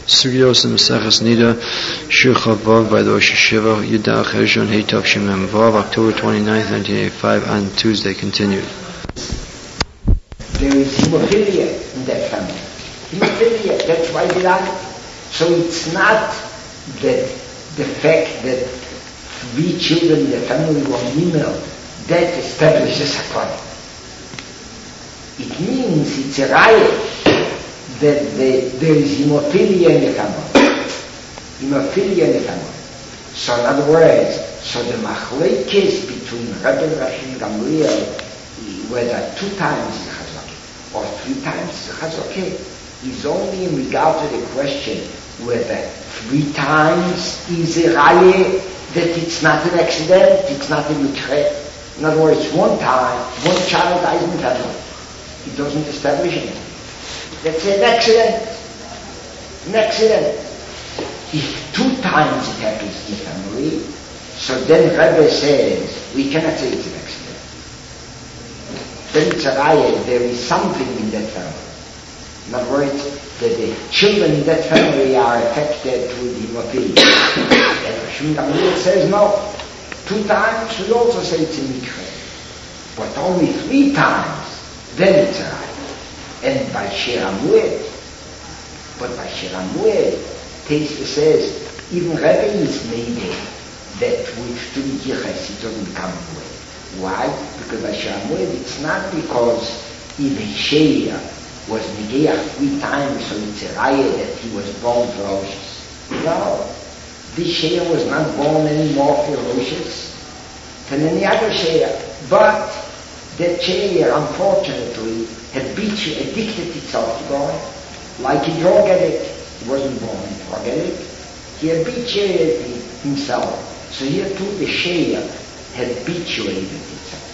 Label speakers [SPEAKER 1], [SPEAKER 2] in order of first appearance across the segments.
[SPEAKER 1] Sugyos and Maseches Nida, Shir Chavav by the Rosh Hashiva, Yudah Cheshon Heitov Shemem Vav, October 29th, 1985, on Tuesday continued.
[SPEAKER 2] There is hemophilia in that family. Hemophilia, that's why they like. So it's not that the fact that 3 children in the family were female, that establishes a problem. It means it's a riot that there is hemophilia in the family. Hemophilia in the family. So in other words, so the machlekes between Rebbe and Rashi and Gamliel, whether 2 times the chazakeh or 3 times the chazakeh, is only in regard to the question whether 3 times is a raya that it's not an accident, it's not a mikre. In other words, 1 time, 1 child dies in the family. It doesn't establish anything. That's an accident. An accident. If 2 times it happens in the family, so then Rebbe says, we cannot say it's an accident. Then it's a raya, there is something in that family. In other words, that the children in that family are affected with hemophilia. And Rashim Gamliel says no. 2 times we also say it's a mikre. But only 3 times, then it's a raya. And by Shir HaMued, Teisva says, even Rebbe is made that with 2 yichas it doesn't become mued. Why? Because by Shir HaMued it's not because even Sheia was Negeach 3 times, so it's a raya that he was born ferocious. No. This Sheia was not born any more ferocious than any other Sheia. But that Sheia, unfortunately, addicted itself to God, like a drug addict. He wasn't born a drug addict. He habituated himself. So here too the Sheia habituated itself.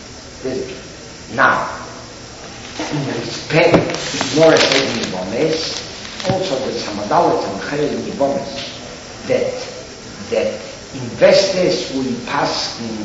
[SPEAKER 2] Now, in respect, Ignore said in Yibomes, also with some adults and Chayel in Yibomes, that investors will pass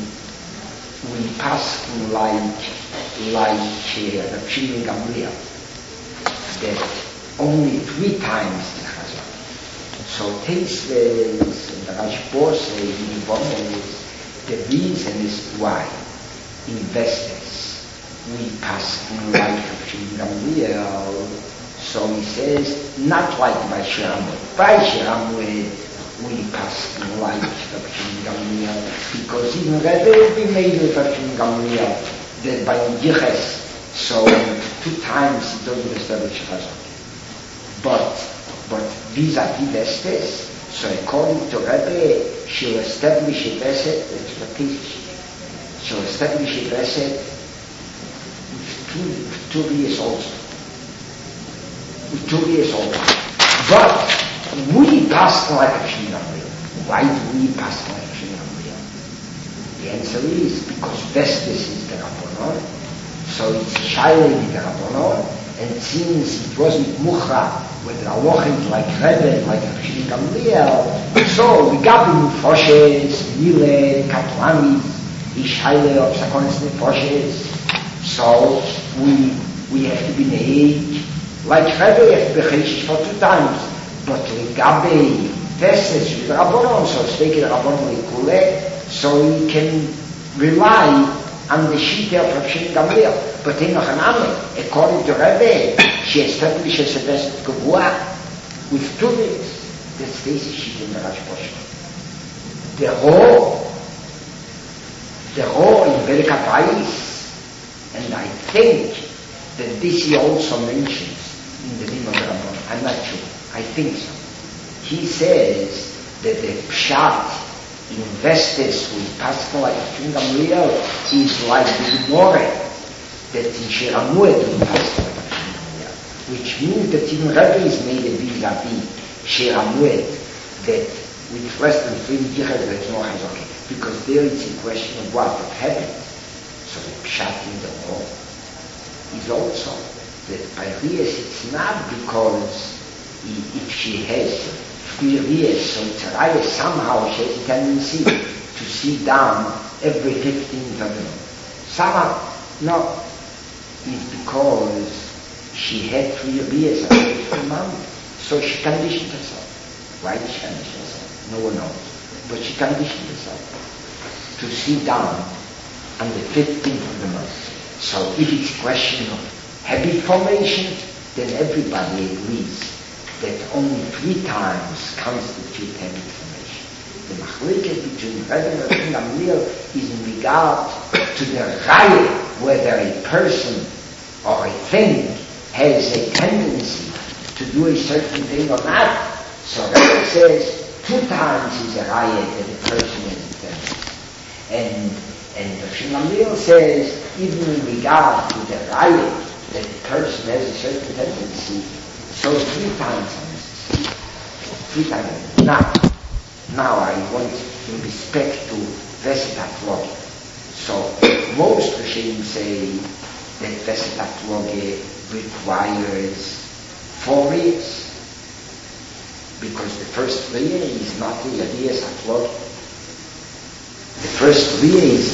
[SPEAKER 2] like Rav Shimon Gamliel, that only 3 times the Chazal. So Teisves and the Rashbo say in Yibomes, the reason is why investors we pass like Rav Shimon Gamliel. So he says, not like by Shir HaMued. By Shir HaMued, we pass like Rav Shimon Gamliel, because even Rebbe will be made with Rav Shimon Gamliel, that by Yiches, so 2 times it doesn't establish Chazak. But vis-a-vis Vestes, so according to Rebbe, she'll establish a Veset, that's what it is. She'll establish a Veset with 2 years also. With 2 years also. But we pass like a Shimon Gamliel. Why do we pass like a Shimon Gamliel? The answer is because Vestes is the Rabbanon, so it's Shaila the Rabbanon, and since it wasn't Mucha with Ralochim like Rebbe, like Shimon Gamliel, so we got the Nefoshes, Mile, Katlanis, the Shaila of Sakonis Nefoshes. So we have to be neig. Like Rebbe, we have to be Cheshish for 2 times. But Legabe, Vestes with Rabbanon, so speaking Rabbanon Lekule, so we can rely on the Shita of Rav Shimon Gamliel. But in Ochaname, according to Rebbe, she establishes a Vestes Gevua with 2 weeks. That's the Shita in the Rashbosh. The Ro in Berikat Bayis, and I think that this he also mentions in the name of the Rabban. I'm not sure. I think so. He says that the Pshat investors with Pascal like Shimon Gamliel is like the Gemore that in Shir HaMued with Pascal like Shimon Gamliel, which means that even Rebbe is made a vis-a-vis Shir HaMued that with less than 3 yichas there is no Chazakeh, because there it's a question of what happened. So the Pshat in the law is also that by Rias it's not because if she has 3 Rias, so it's a Raya, somehow she has a tendency to sit down every 15th of the month. Somehow, no, it's because she had 3 Rias every 15 months. So she conditioned herself. Why did she condition herself? No one knows. But she conditioned herself to sit down on the 15th of the month. So if it's a question of habit formation, then everybody agrees that only 3 times constitute habit formation. The machlekes between Rebbe and Gamliel is in regard to the raya, whether a person or a thing has a tendency to do a certain thing or not. So Rebbe says 2 times is a raya that a person has a tendency. And Gamliel says, even in regard to the raya, that the person has a certain tendency, so 3 times are necessary. 3 times. Now I want, in respect to Vesetat Loge. So most Rishonim say that Vesetat Loge requires 4 years, because the first Riyah is not the Riyas Atloge. The first Riyah is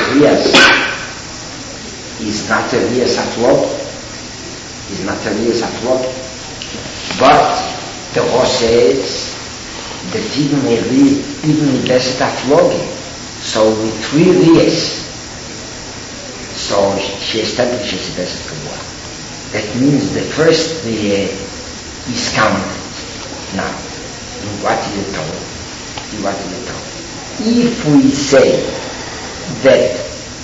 [SPEAKER 2] not a Riyas Atloge. Is not a Riyas Atloge. But the Rosh says that even in Vesetat Loge, so with 3 Riyas, so she establishes Veset Kavua. That means the first Riyah is counted. Now, in what is it told? If we say that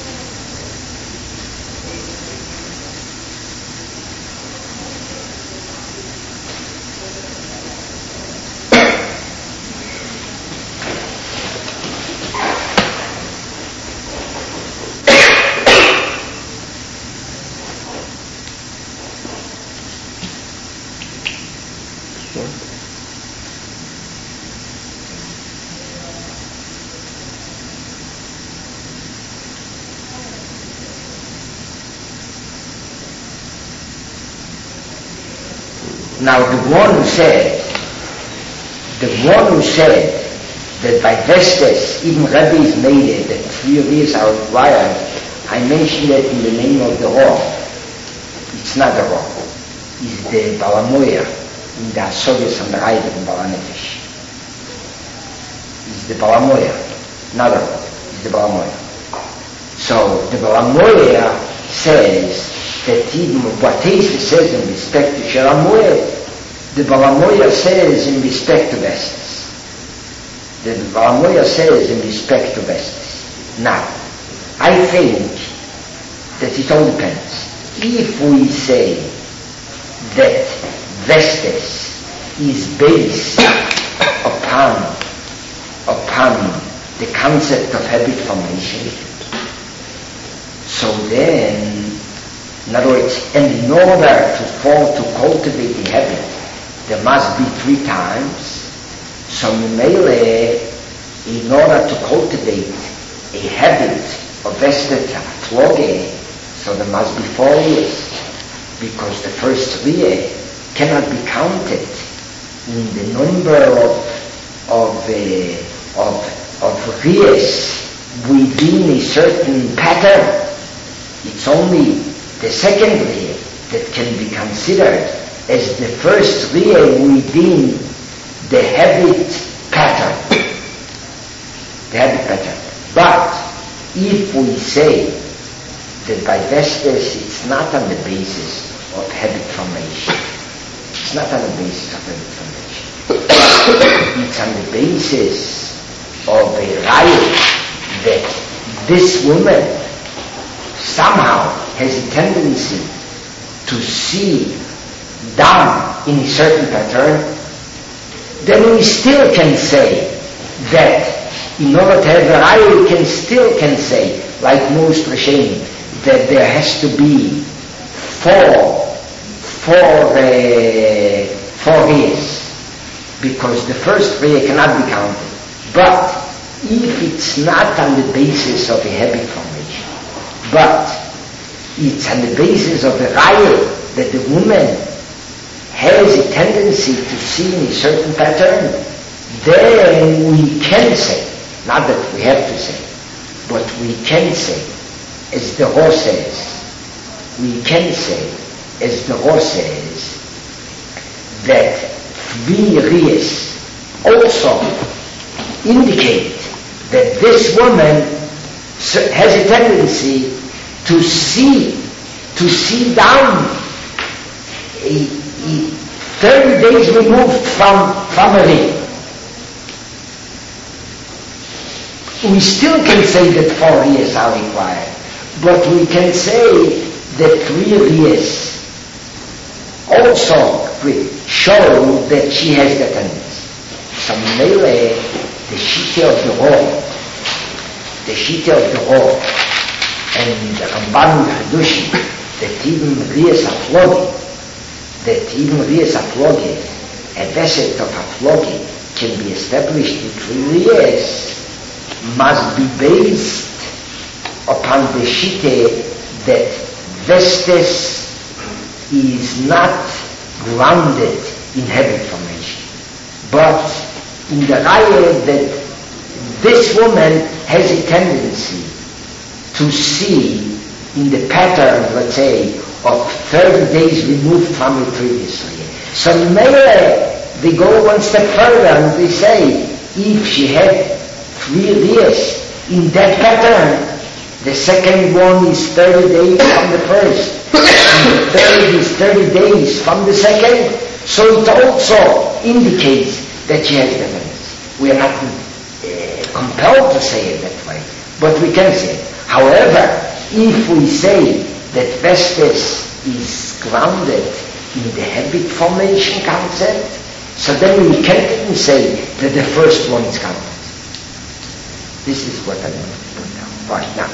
[SPEAKER 2] now the one who said that by Vestes, even Rebbe is made it, that 3 years are required, I mentioned it in the name of the Rav. It's not the Rav. It's the Balamoya in the Asogias and the Raiva in Balanefesh. It's the Balamoya, not the Rav. It's the Balamoya. So the Balamoya says that even what Teisa says in respect to Sheramoed, the Balamoya says in respect to Vestes. The Balamoya says in respect to Vestes. Now, I think that it all depends. If we say that Vestes is based upon the concept of habit formation, so then, in other words, and in order to cultivate the habit, there must be 3 times. So in order to cultivate a habit of Vesetat Loge, so there must be 4 years, because the first Riyah cannot be counted in the number of Riyahs within a certain pattern. It's only the second Riyah that can be considered as the first Riyah within the habit pattern. The habit pattern. But if we say that by Vestes it's not on the basis of habit formation, it's not on the basis of habit formation, it's on the basis of a raya that this woman somehow has a tendency to see down in a certain pattern, then we still can say that in order to have a raya, we still can say, like most Rishonim, that there has to be 4 years, because the first raya cannot be counted. But if it's not on the basis of a habit formation, but it's on the basis of a raya that the woman has a tendency to see in a certain pattern, then we can say, not that we have to say, but we can say, as the Rosh says, that three riyas also indicate that this woman has a tendency to see down 30 days removed from a ring. We still can say that 4 riyas are required, but we can say that 3 riyas also show that she has the tendency. So Mele, the Shita of the Rov, and the Ramban Hadushim, that even Riyas Aflogi, a vessel of Aflogi can be established in 3 riyas, must be based upon the Shita that Vestes is not grounded in heaven formation, but in the Raya that this woman has a tendency to see in the pattern, let's say, of 30 days removed from it previously. So they go one step further and they say, if she had 3 riyas in that pattern, the second one is 30 days from the first, and the third is 30 days from the second, so it also indicates that she has the tendency. We are not compelled to say it that way, but we can say it. However, if we say that Vestes is grounded in the habit formation concept, so then we can't even say that the first one is counted. This is what I want to put down right now.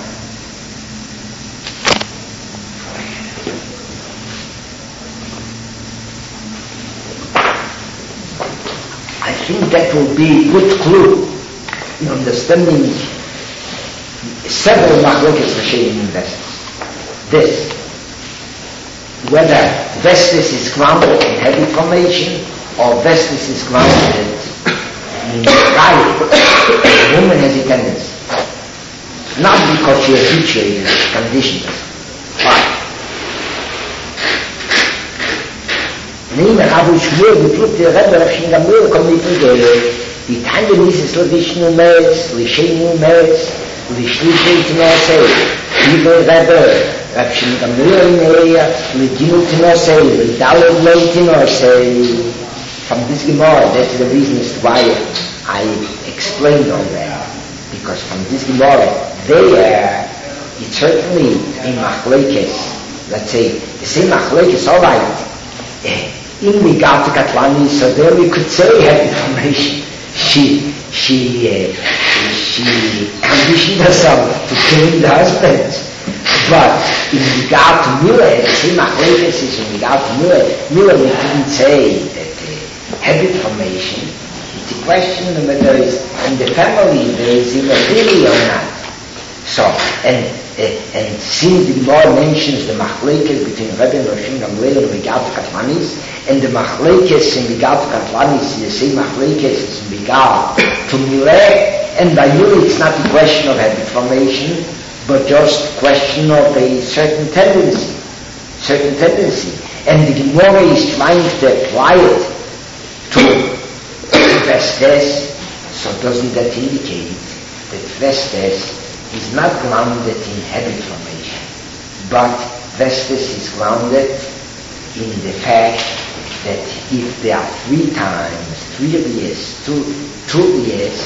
[SPEAKER 2] I think that will be a good clue in understanding several machlokes Rishonim in Vestes. This, whether Vestes is grounded in habit formation or Vestes is grounded in Raya, the woman has a tendency. Not because she is habituated, conditioned. Why? Nehmen habe ich mir geprüft, der Rebbe Rafshin Gamliel kommt nicht in die Tande Mises Levishnu Mes, Lishenu Mes, Lishnu Tnesei, Liebe Rebbe Rafshin Gamliel Neya, Lidinu Tnesei, Lidalad Lei Tnesei. From this Gemara, that's the reason as to why I explained all that. Because from this Gemara, there, it's certainly in Machlekes, let's say, the same Machlekes, all right, in regard to Katlani, so there we could say habit formation. She conditioned herself to killing the husband. But in regard to Mila, the same Machlekes is in regard to Mila we couldn't say that habit formation. It's a question of whether in the family there is immobility or not. So, and since the Gemara mentions the machlekes between Rebbe and Rafshin Gamliel in regard to Katlanis, and the machlekes in regard to Katlanis is the same machlekes as in regard to Mileh, and by you it's not a question of habit formation, but just a question of a certain tendency. And the Gemara is trying to apply it to Vestes, so doesn't that indicate that Vestes is not grounded in habit formation, but Vestes is grounded in the fact that if there are 3 times, 3 years, 2 years,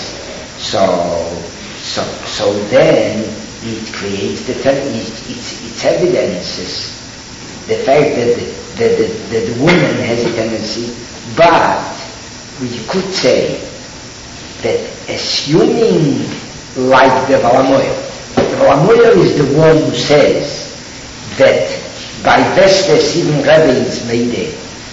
[SPEAKER 2] so then it creates its evidences, the fact that the woman has a tendency, but we could say that assuming like the Valamoyer is the one who says that by Vestes even Rebbe is made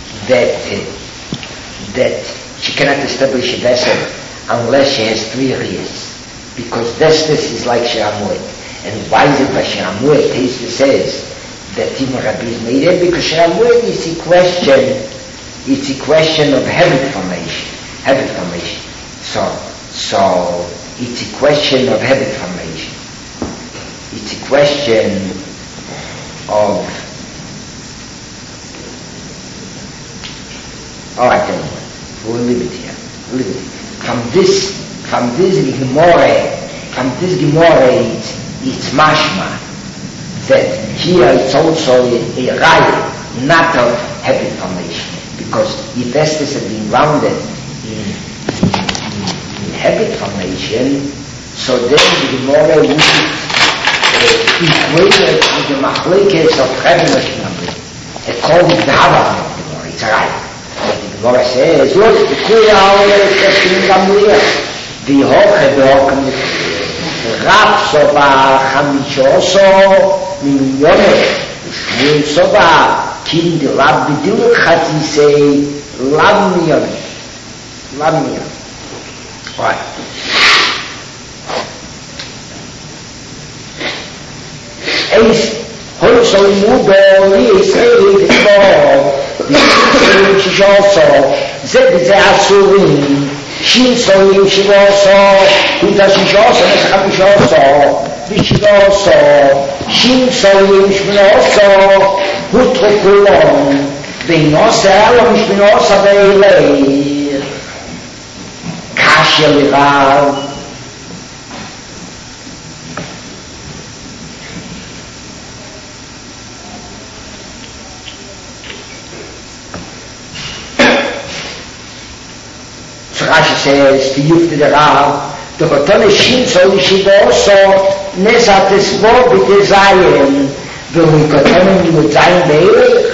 [SPEAKER 2] that she cannot establish a vessel unless she has 3 riyas, because Vestes is like Shiramuet. And why is it by Shiramuet? Taisa says that even Rebbe is made because Shiramuet is a question of habit formation. So it's a question of habit formation. It's a question of... All right, then. this Gemara, it's mashma that here it's also a right, not of habit formation, because if Estes had been grounded in habit formation, so then the Gemara would equate it with the machlekes of Rebbe Moshe. It called it the Hava of the Gemara. It's a right. But the Gemara says, look, the Kuya in Gamliel, the Hoche behokem Rab Soba Chamishoso Minyone, Shmuel Soba Kim the Rab B'diluk Chatzisei Lav Minyone. Right. Eis Hoyso Mudo Yisraeli T'Kor Yisraeli T'Shoso Zed Zeh Asurim Shin Solim Shivoso Kuta Shishoso Nesach Mishoso Vishivoso Shin Solim Shminoso Hutro Kulon Veinosa Elom Shminosa Veileir Kashya Lirav Rashi says, the Yufte the Rav, the Hotone Shin so Yishivoso, Nesat Esvo B'Tezayin, V'Hukotone Mutzayin Be'erich.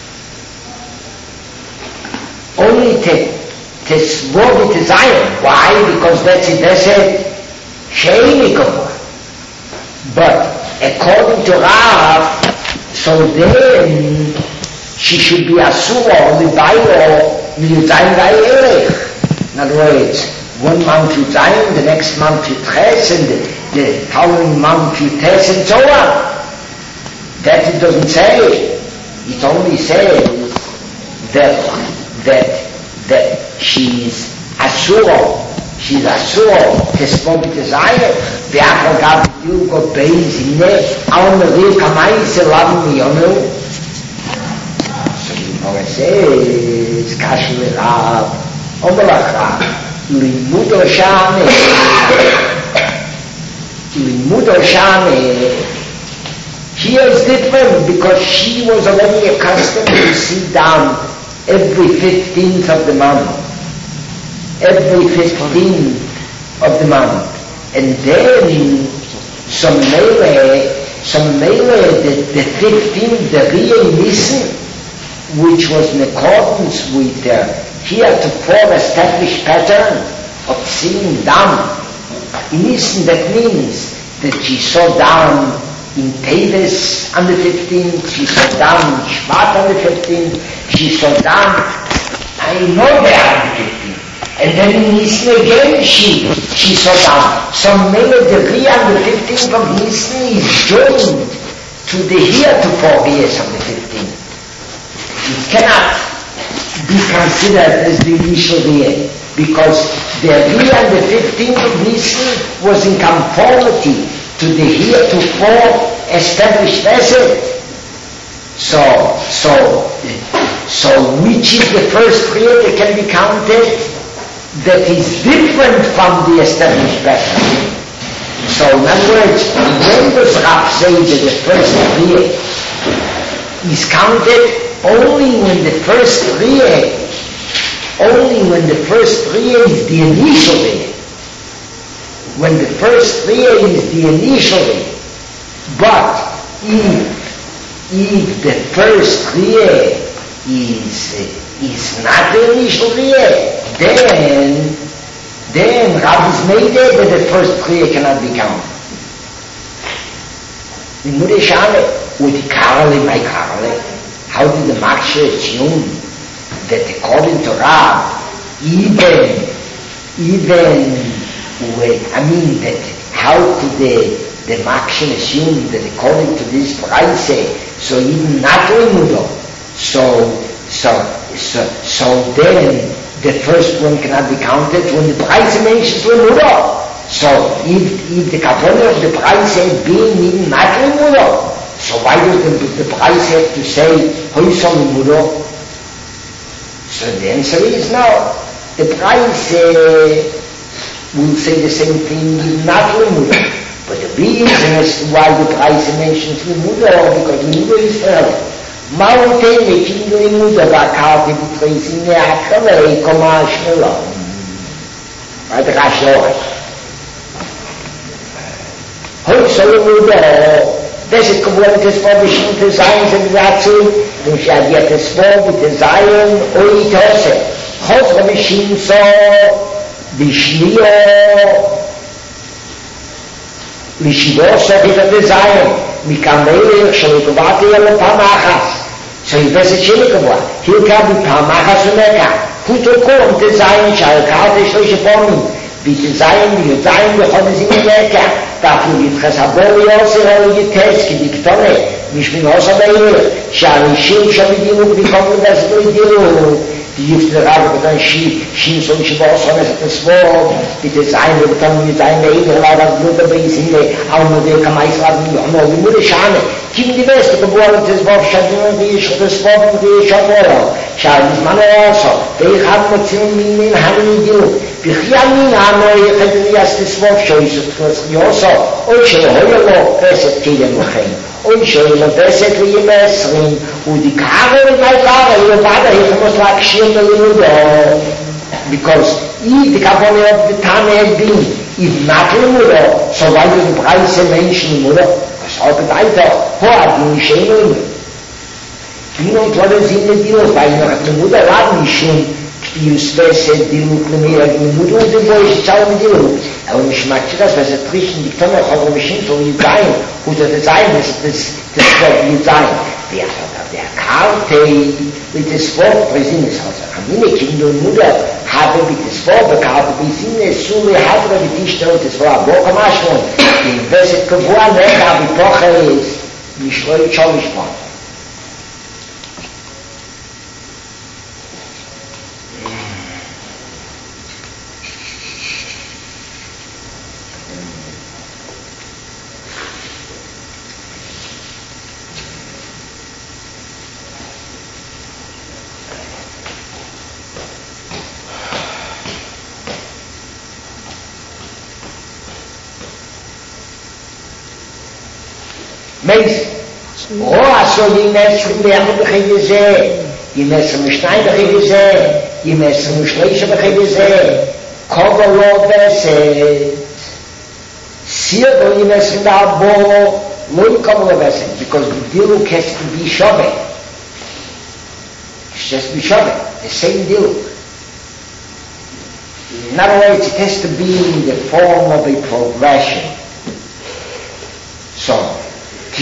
[SPEAKER 2] Only Tesvo B'Tezayin. Why? Because that's it, that's it. Sheini Gomor. But according to Rav, so then she should be Asura, L'Bayo, Mutzayin Be'erich. In other words, 1 month you time, the next month you tres, and the following month you tes, and so on. That it doesn't say. It only says that she's asura. She's asura. Tespo b'tezayim. Ve'achal gav b'yugo beizine. Al merir kamay selam miyonu. So the Gemara says, Kashi l'Rav. Omelacha, Limudo Shane. Here is different because she was already accustomed to sit down every 15th of the month. Every 15th of the month. And then some mele, the 15th, the real Nissen, which was in accordance with heretofore established pattern of sitting down. In Nissen, that means that she saw down in Teves on the 15th, she saw down in Shvat on the 15th, she saw down, I know there on the 15th. And then in Nissen again, she saw down. So maybe the Ria on the 15th of Nissen is joined to the heretofore years on the 15th. It cannot be considered as the initial year, because the year on the 15th of Nisan was in conformity to the heretofore established vessel. So which is the first year that can be counted that is different from the established vessel? So in other words, when does Rav say that the first year is counted? Only when the first Riya is the initial Riya. When the first Riya is the initial Riya. But if the first Riya is not the initial Riya, then Rav is made there that the first Riya cannot be counted. In Mudeshane, with the Karale, my Karale, how did the Maksha assume that according to Rav, how could the Maksha assume that according to this price, so even not Limudo, so then the first one cannot be counted when the price mentions Limudo. So if the Kavanah of the price being even not Limudo, so why does the price have to say Hoysam Limudo? So the answer is no. The price will say the same thing, not Limuda. But the reason as to why the price mentions Limuda, because Limuda is early. Mountain making Limuda Bakati because in the Akale commercial. By the Rashoy. So Limuda, das ist geworden, das war bestimmte Seins und dazu, und ich habe jetzt das Wort mit der Seien und die Tosse. Chosra Mishinso, Vishnio, Vishivoso, wieder der Seien, Mikamele, Shalukavati, und Pamachas. So ich weiß es schon geworden. Hier kam die Pamachas und Mekka. Putoko und der Seien, Shalukavati, Shalukavati, wie die Seien, wir kommen sie in Mekka. Dafür gibt es Aborios, die Teske, die Ktone, nicht mit Hosabeir, Shalishin, Shamidinu, die kommen das durch die Jüfte Rabe, dann Schins und Schiboson, das Wort, bitte sein, wir bekommen mit einem Eber, das Blut, aber ich sehe, auch nur der Kamaislav, die Mutter Schane, Kim die Weste, geboren, das Wort, Schadun, die ist, das Wort, die ist, Schadun, Schadun, man also, der hat mit Zinnen, in Hamidinu, Bichiamin, Hanoi, Hedrias, das Wort, Schöße, Yoso, und Schöheuerlo, Reset, Kielen, und schön, und das ist wie im Essring, und die Karre mit meiner Karre, und weiter, ich muss lakshir the Limuda, because the Kapone of the Tane had been, if not Limuda, so why do the price of Menschen Limuda? Das hat weiter, Hoad, die Schöne Limuda. Wie nun tolle sind die Dinos, weil noch Limuda war nicht schon, die Spesse, die Limuda, die Limuda, und die Boy, ich zahle mit Limuda. Aber ich mag das, was trischen, die Tonne, auch ein bisschen so wie sein, oder das sein, das wird wie sein. Der Karte mit das Wort Präsines, also meine Kinder und Mutter haben mit das Wort bekauft, wie sind es so, wie hat mit die Stelle, das war Bockamaschon, die Wesset gewohren, aber die Tochter ist, wie schreit schon gesprochen. Meis, also die Menschen werden gesehen, die Menschen Schneider gesehen, die Menschen Schleicher gesehen, Kogolo besset, Sirgo die Menschen da bo, Loi Kogolo besset, because the Diluk has to be Shabbat. It's just be Shabbat, the same Diluk. In other words, it has to be in the form of a progression. So here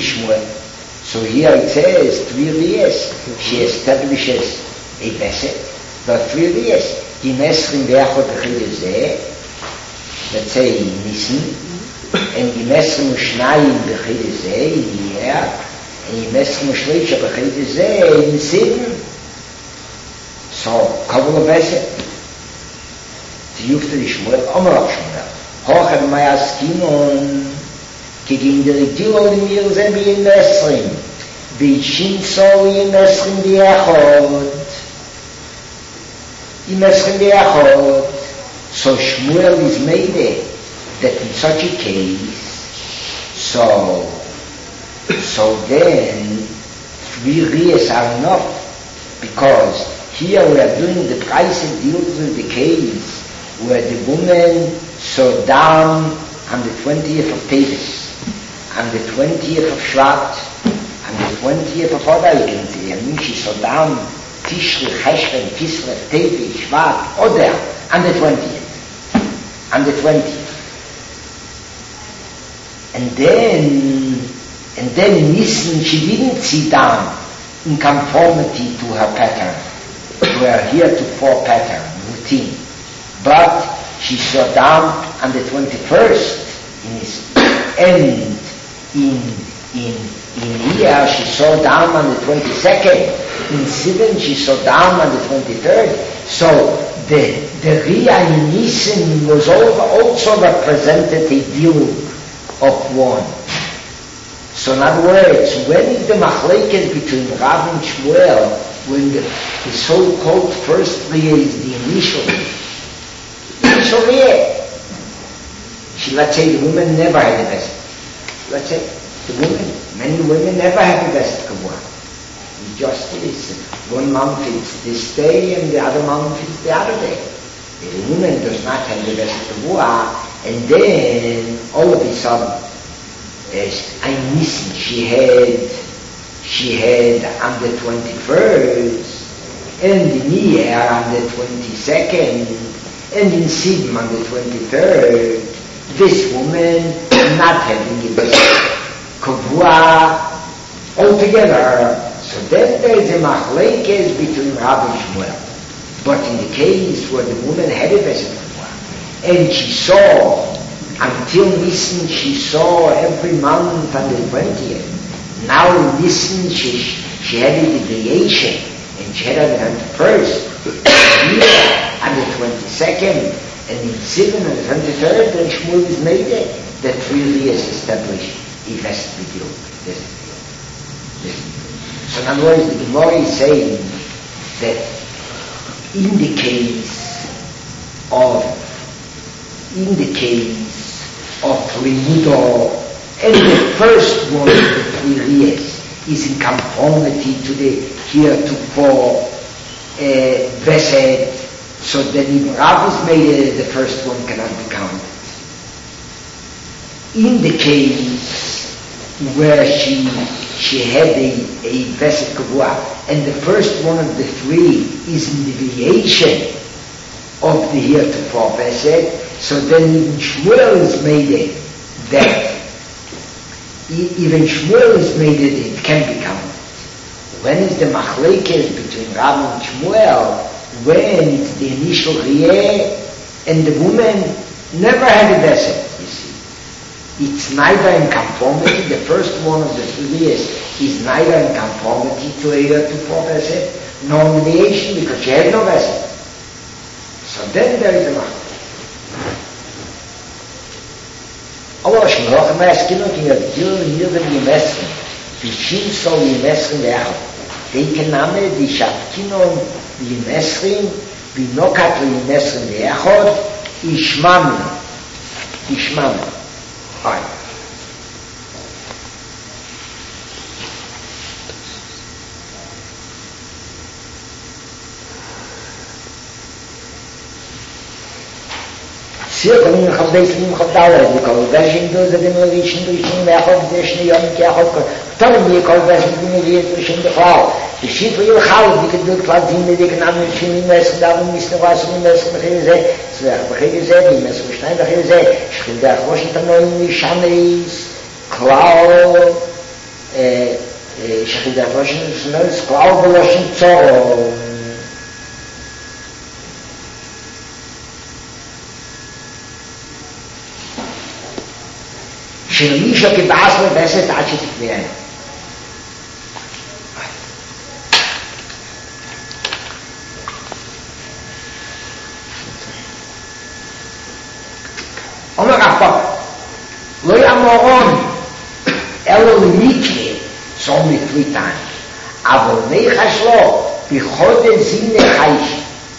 [SPEAKER 2] it says 3 years. She establishes a Beset, but 3 years. Die Mesrin Berchot Bechidezeh, let's say Nissen, and die Mesrin Ushnayim Bechidezeh in year, and die Mesrin Ushleisha Bechidezeh in 7. So, Kabbalah Beset. Die Jufte Shmuel, Omerach Shmuel. Hocher Mayaskinon, gegen die Regierung in mir sind wie in Mesrin, wie Schinsol in Mesrin die Echot, in Mesrin die Echot. So Shmuel is made it, that in such a case, so then 3 years are enough, because here we are doing the price and deals with the case, where the woman saw down on the 20th of Tevis, on the 20th of Shvat, on the 20th of Adar, you can see, I mean, she saw down Tishri, Cheshvan, Kislev, Tevi, Shvat, Adar, on the 20th. On the 20th. And then in Nissen, she didn't sit down in conformity to her pattern, to her heretofore pattern, routine. But she saw down on the 21st, and in here she saw down on the 22nd, in 7 she saw down on the 23rd. So the Ria in Nissen was also represented a view of one. So in other words, when is the machlekes between Rav and Shmuel, when the so-called first Ria is the initial, initial rear. Let's say the woman never had a vested. Let's say many women never have a vested kavua. It just is. 1 month it's this day and the other month it's the other day. The woman does not have the vested kavua, and then all of a sudden, I listen, she had on the 21st, and in year on the 22nd, and in Sidm on the 23rd, this woman not having a kavua altogether. So then there is a machlekes between Rav and Shmuel. But in the case where the woman had a vesed kavua, and she saw, until Nisan she saw every month on the 20th, now in Nisan she had a deviation, and she had it on the 1st, on the 22nd, and in 7 and the 23rd, then Shmuel is made it, that really is established a vested b'diuk. So in other words, the Gemara is saying that in the case of Limudo, and the first one of the 3 years is in conformity to the heretofore vesed. So then if Rav is made, the first one cannot be counted. In the case where she had a vesed kavua, and the first one of the 3 is in deviation of the heretofore vesed, so then even Shmuel is made it, it can be counted. When is the machlekes between Rav and Shmuel? When it's the initial riyeh, and the woman never had a vesed, you see. It's neither in conformity, the first one of the 3 years is neither in conformity to a heretofore vesed, nor deviation, because she had no vesed. So then there is a machlekes. Aber Shmuel Maskino ging auf hier den Gemessen, die Shin soll Gemessen werden. Denke Name, die Schafkino Gemessen, wie Nokat Gemessen werden, Ishmam. Hi. Sehr kommen wir auf das Leben auf Dauer, die Konversion durch den Lewischen durch den Mechov, der Schneeon, der Hofko, dann die Konversion durch den Frau. Die Schiffe ihr Haus, die gedrückt war, die mit den Namen Schimmen messen, darum ist noch was mit messen, mit ihr seht, es wäre bei ihr seht, die messen Stein bei ihr seht, ich will der Groschen der neuen Nishanes, Klau, ich will der Groschen des Neues, Klau, Beloschen, Zorro. שמישהו כבאס לבסת עד שתקביענו. אומר רפא, לא ימורון, אלו למיקרי, זו מפליטן, אבל ניחש לו, בחודש זיני חייש.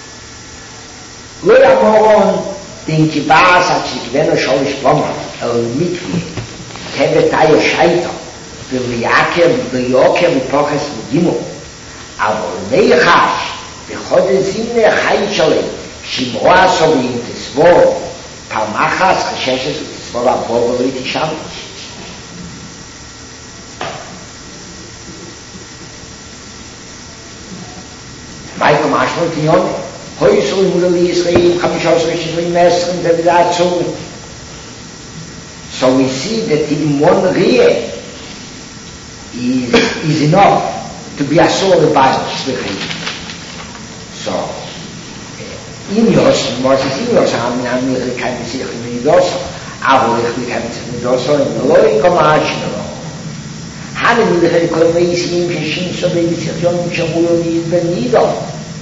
[SPEAKER 2] לא ימורון, den Kibas hat sich gewähnt und schon gesprungen, mit mir. Tebe Taie Scheiter, für Joker, mit Poches und Gimmo. Aber Neichash, בכל זימנה חי שלם, שמוע סובים תסבור, פרמחס חששת ותסבור הבוא ולא תשם. מייקו משמעות עניון, הוי סורים מולו לישראל, 15 שנים מסרים, זה בדעת צורים. So we see that in one rear is enough to be a soul of Bible. So, in Yos, Moses in Yos, I'm really kind of sick in Yos, aber ich will kein sich mit Yos, in Loi Komashno. Haben wir die Kolmeis in Shin, so wie sich Jon Shamuel in Benido.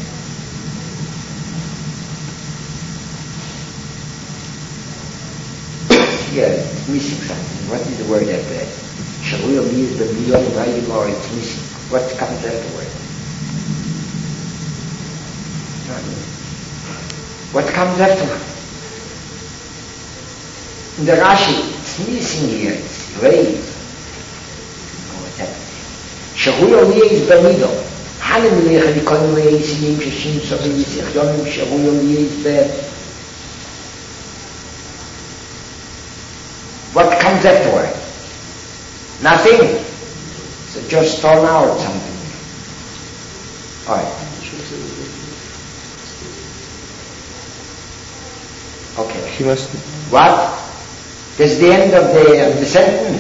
[SPEAKER 2] Here, it's missing something. What is the word after that? Shamuel means Benido, right? Or it's missing. What comes afterward? What comes afterward? In the Rashi, it's missing here, it's grave. שרוי עלייה is במידו. הלם מליח לכל מליח סינים ששים סובים יסיכיונים שרוי עלייה is ב... What comes afterward? Nothing. So just turn out something. Alright. Okay. What? That's the end of the sentence.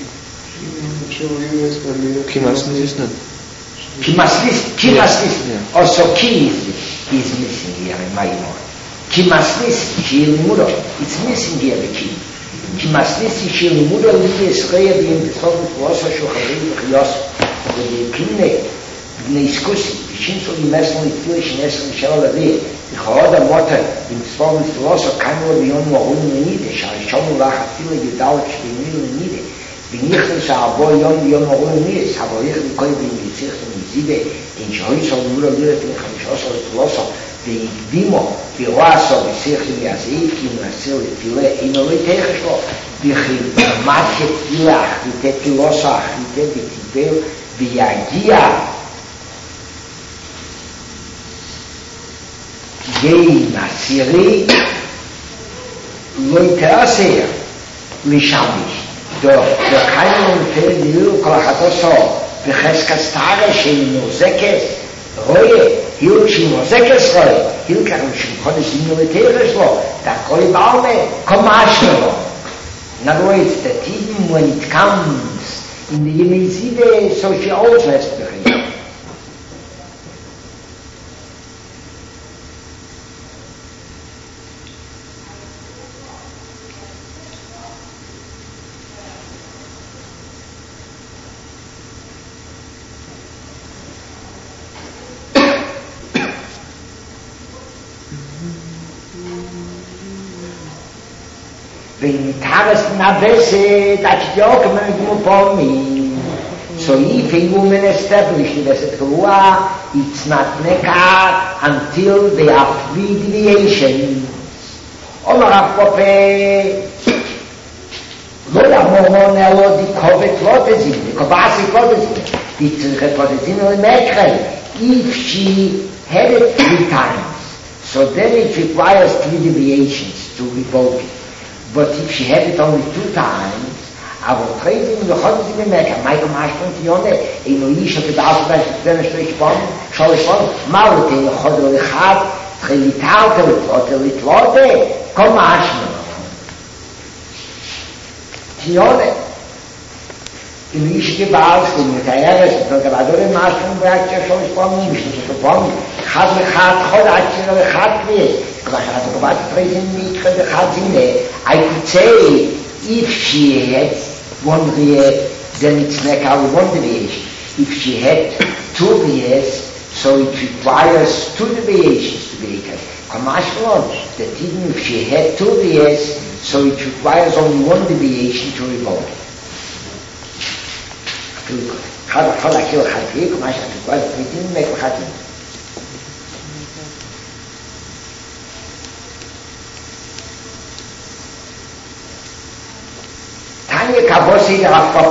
[SPEAKER 2] Also ki is missing here in my mind. Kimaslis shilmudo. It's missing here the ki. Kimaslis shilmudo is rare in the song also shocharim khiyos. The kine neiskusi. Shin so immersely foolish nesel shall be. The hoda motor in song also can be on one need. Shall lach feel you doubt the middle need. בניחל שעבו יום הרוניס, אבל איך לקוי בנגיציך ומזיבה, אין שאוי סול מולה לירת לחמישה סול תלוסו, והקדימו, ברועסו בשיח יזעיק, כי נעשיר לתפילה, אינו לא יתחש לו, בחלמת כתפילה, אחריתי תלוסו, אחריתי בטיבל, ויגיע גיין עשירי, לא יתעשר לשמיש. Der keinen fehlt die Kolachatoso, Becheskas Tage, Shin Mozekes, Reue, Hilshin Mozekes Reue, Hilkern Shimchonis Militärisch Lo, da Koi Baume, Komashno. In other words, the time when it comes in the Yemezide, so she always has to be. Wenn Tages na bese that joke man go for me. So if a woman established that it's not nekah until they are 3 deviations. Omar Apope לא ימורון אלו די קובט לא תזין, די קובאסי לא תזין. די צריכה פה תזין למקרל. If she had it 3 times, so then it requires 3 deviations to revoke it. But if she had it only 2 times, aber treten wir heute die Bemerkung, Michael Marshall und Jone, in Uisha bedarf man, wenn ich durchbauen, schau ich von, Malte, in Chodro Lechat, Trilitarte, Litlote, komm Marshall. Jone, in Uisha gebaut, mit der Eres, und der Badore Marshall, und sagt, ja, schau ich von, mich nicht zu von, Chad Lechat, Chodro Lechat, I could say if she had 1 year, then it's like our 1 deviation. If she had 2 years, so it requires 2 deviations to be equal. Commercial, that even if she had 2 years, so it requires only 1 deviation to revoke it. Kabosi der Afkop.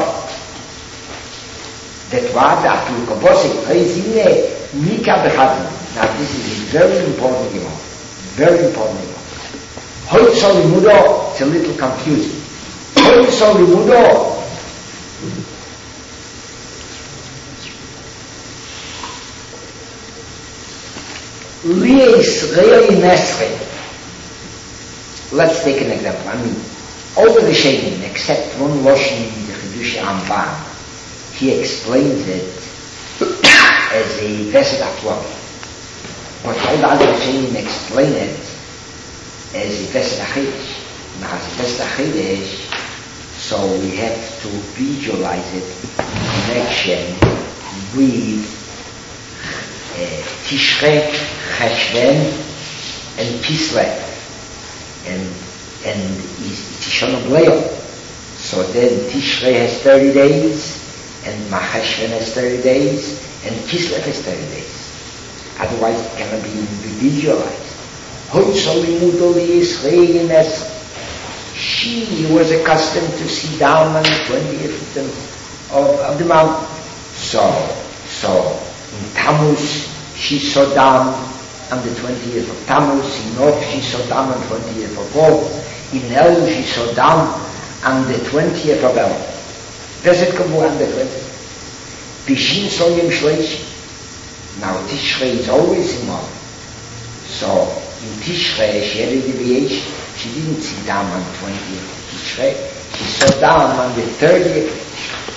[SPEAKER 2] That was after Kabosi, Reisine, Mika Bechatten. Now this is very important, you know. Very important, you know. Hoy Solimudo, it's a little confusing. Hoy Solimudo. Lies Rei Nesre. Let's take an example. I mean, all the Rishonim, except one Loshen in the Chidush Ramban, he explains it as a Vesed Aklon. But all the other Rishonim explain it as a Vesed Achidish. Now, as a Vesed Achidish, so we have to visualize it in connection with Tishrei, Cheshvan, and Kislev. And is Tishon Obleo. So then Tishrei has 30 days, and Cheshvan has 30 days, and Kislev has 30 days. Otherwise it cannot be visualized. Hoy Solimudo Yisrael she was accustomed to sit down on the 20th of the month. So in Tammuz she saw down on the 20th of Tammuz, in Ov she saw down on the 20th of Ov, in Elul she saw down on the 20th of Elul. Does it come on the 20th? Bishin so Yom Shleish. Now Tishrei is always in Ov. So in Tishrei she had a deviation. She didn't sit down on the 20th of Tishrei. She sat down on the 30th of Tishrei.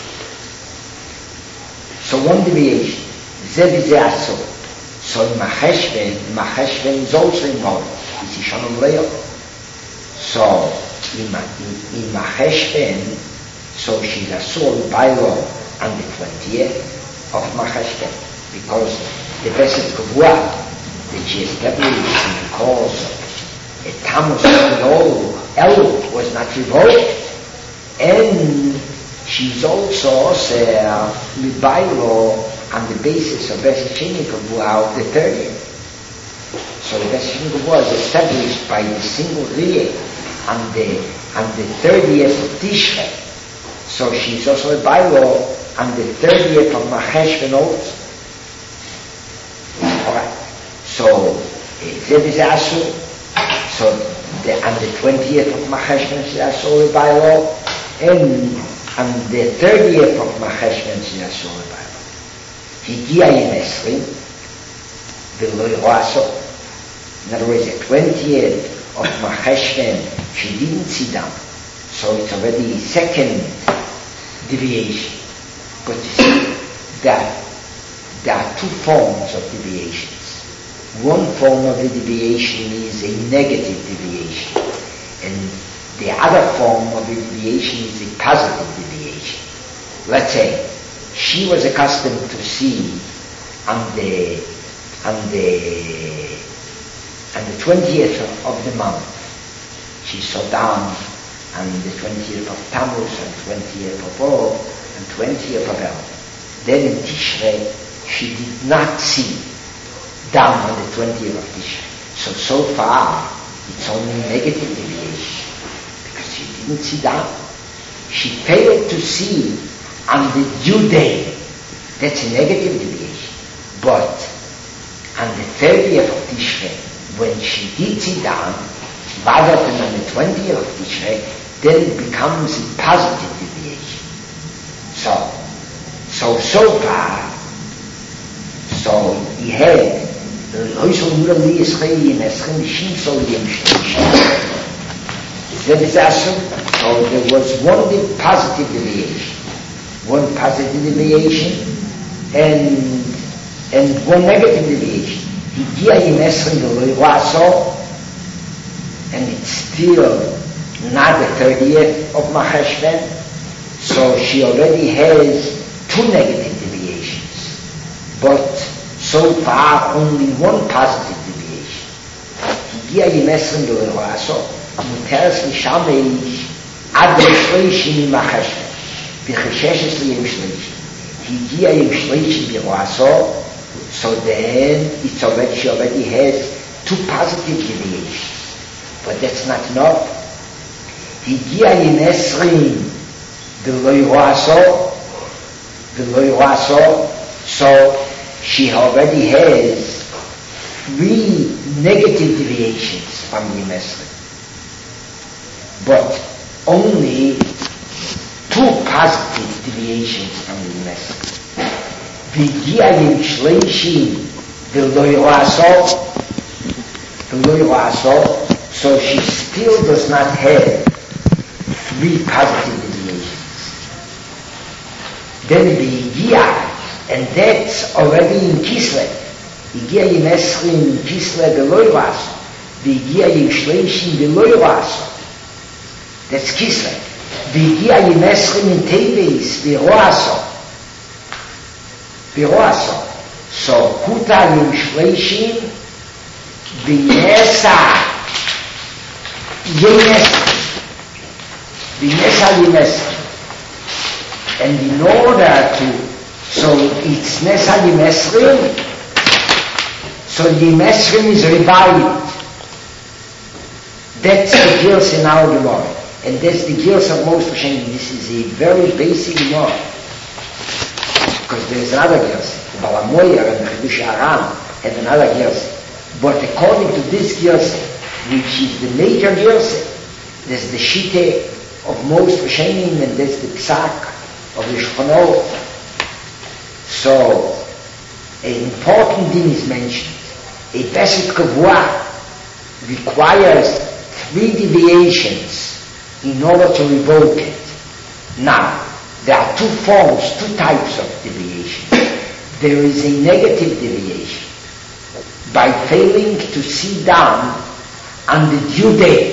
[SPEAKER 2] So one deviation. Zeh so in Macheshven is also involved. It's Ishanum Leo. So in Macheshven, so she's a soul by law on the 20th of Macheshven, because the Beset Kavua that she established because a Tammuz Elul was not revoked, and she's also by law on the basis of Beset Sheni Kavua of the 30th. So the Beset Sheni Kavua is established by the single Riyah on the 30th of Tishrei. So she's also a bylaw on the 30th of Macheshven also. Alright. So Zeb is Asu. So on the 20th of Macheshven she's also a bylaw, and on the 30th of Macheshven she's also a bylaw. Higia Yemesrim, V'lo Yoaso. In other words, the 20th of Macheshven, she didn't sit down. So it's already second deviation. But you see that there are two forms of deviations. One form of the deviation is a negative deviation, and the other form of the deviation is a positive deviation. Let's say she was accustomed to see on the 20th of the month. She saw down on the 20th of Tammuz, and 20th of Ov, and 20th of El. Then in Tishrei, she did not see down on the 20th of Tishrei. So far, it's only negative deviation, because she didn't see down. She failed to see on the due day. That's a negative deviation. But on the 30th of Tishrei, when she did sit down, rather than on the 20th of Tishrei, then it becomes a positive deviation. So far, so he had so there was one positive deviation. One positive deviation and one negative deviation. And it's still not the 30th of Macheshven, so she already has two negative deviations. But so far only one positive deviation. Higia Yemesrim B'Leroaso, Muteres L'Shameish Ad L'Shleishim Macheshven. V'chesheshes L'Yem Shleishim. Higia Yem Shleishim B'Leroaso, so then she already has two positive deviations. But that's not enough. Higia Yemesrim B'Leroaso, so she already has three negative deviations from Yemesrim, but only two positive deviations from Yemesrim. V'higia Yem Shleishim V'lo Yoaso, so she still does not have three positive deviations. Then V'higia, and that's already in Kislev. Higia Yemesrim Kislev V'lo Yoaso. V'higia Yem Shleishim V'lo Yoaso. That's Kislev. V'higia Yemesrim in Teves V'roaso. So Kuta Yem Shleishim V'nesa Yemesrim. And in order to, so it's Nesa Yemesrim, so Yemesrim is revived. That's the Gils in our Gemara. And that's the gears of most Hashem. This is a very basic law. Because there's another gears. The Balamoyer and the Chidush Aram have another gears. But according to this gears, which is the major gears, there's the Shite of most Hashem, and there's the Psak of the Shulchan. So, an important thing is mentioned. A Pesach Kavua requires 3 deviations in order to revoke it. Now, there are 2 forms, 2 types of deviation. There is a negative deviation by failing to see down on the due day.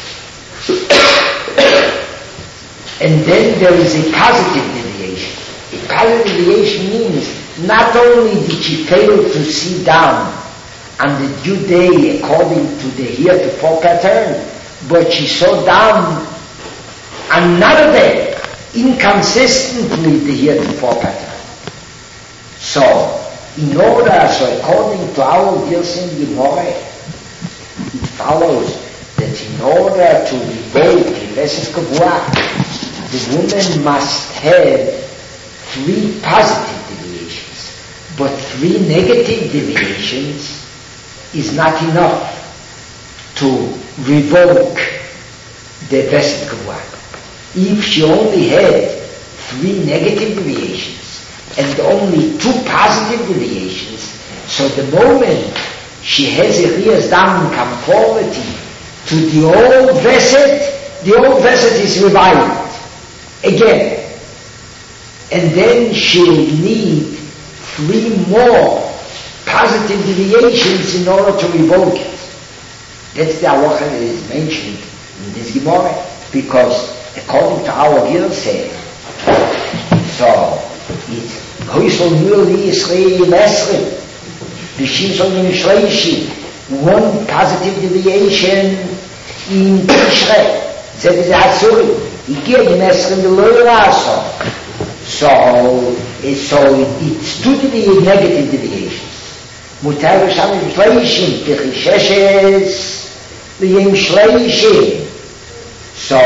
[SPEAKER 2] And then there is a positive deviation. A positive deviation means not only did she fail to see down on the due day according to the heretofore pattern, but she saw down another day inconsistently the heretofore pattern. So, according to our Gilson Gemara, it follows that in order to revoke a Pesach Kavua, the woman must have 3 positive deviations, but 3 negative deviations is not enough to revoke the Pesach Kavua. If she only had 3 negative deviations and only 2 positive deviations, so the moment she has a Riyas Dam conformity to the old Veset is revived again. And then she'll need 3 more positive deviations in order to revoke it. That's the halacha that is mentioned in this Gemara, because according to our Gilse, so it's Hoysol Muli Yisrael Esrim, Bishimson in Shleishi, 1 positive deviation in Tishrei, that is Asuri, Igir in Esrim the Loiraso. So it's 2 negative deviations. Mutar Sham Shleishim, Tichishes, Liyim Shleishim. So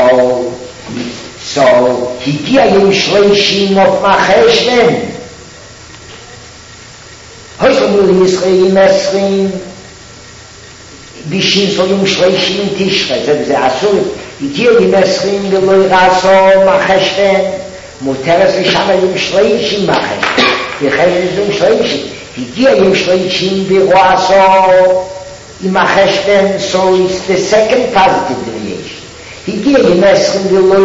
[SPEAKER 2] Higir Yim Shleishim of Macheshven. Hoysomul Yisrael Esrim, Bishim Solim Shleishim in Tishrei, that is Asuri, Igir Yim Esrim the Loiraso Macheshven. Muteres v'shama yim shleishim machas. V'cheres yim shleishim. Higia yim shleishim v'roaso imacheshven, so it's the second positive deviation. Higia yim eschim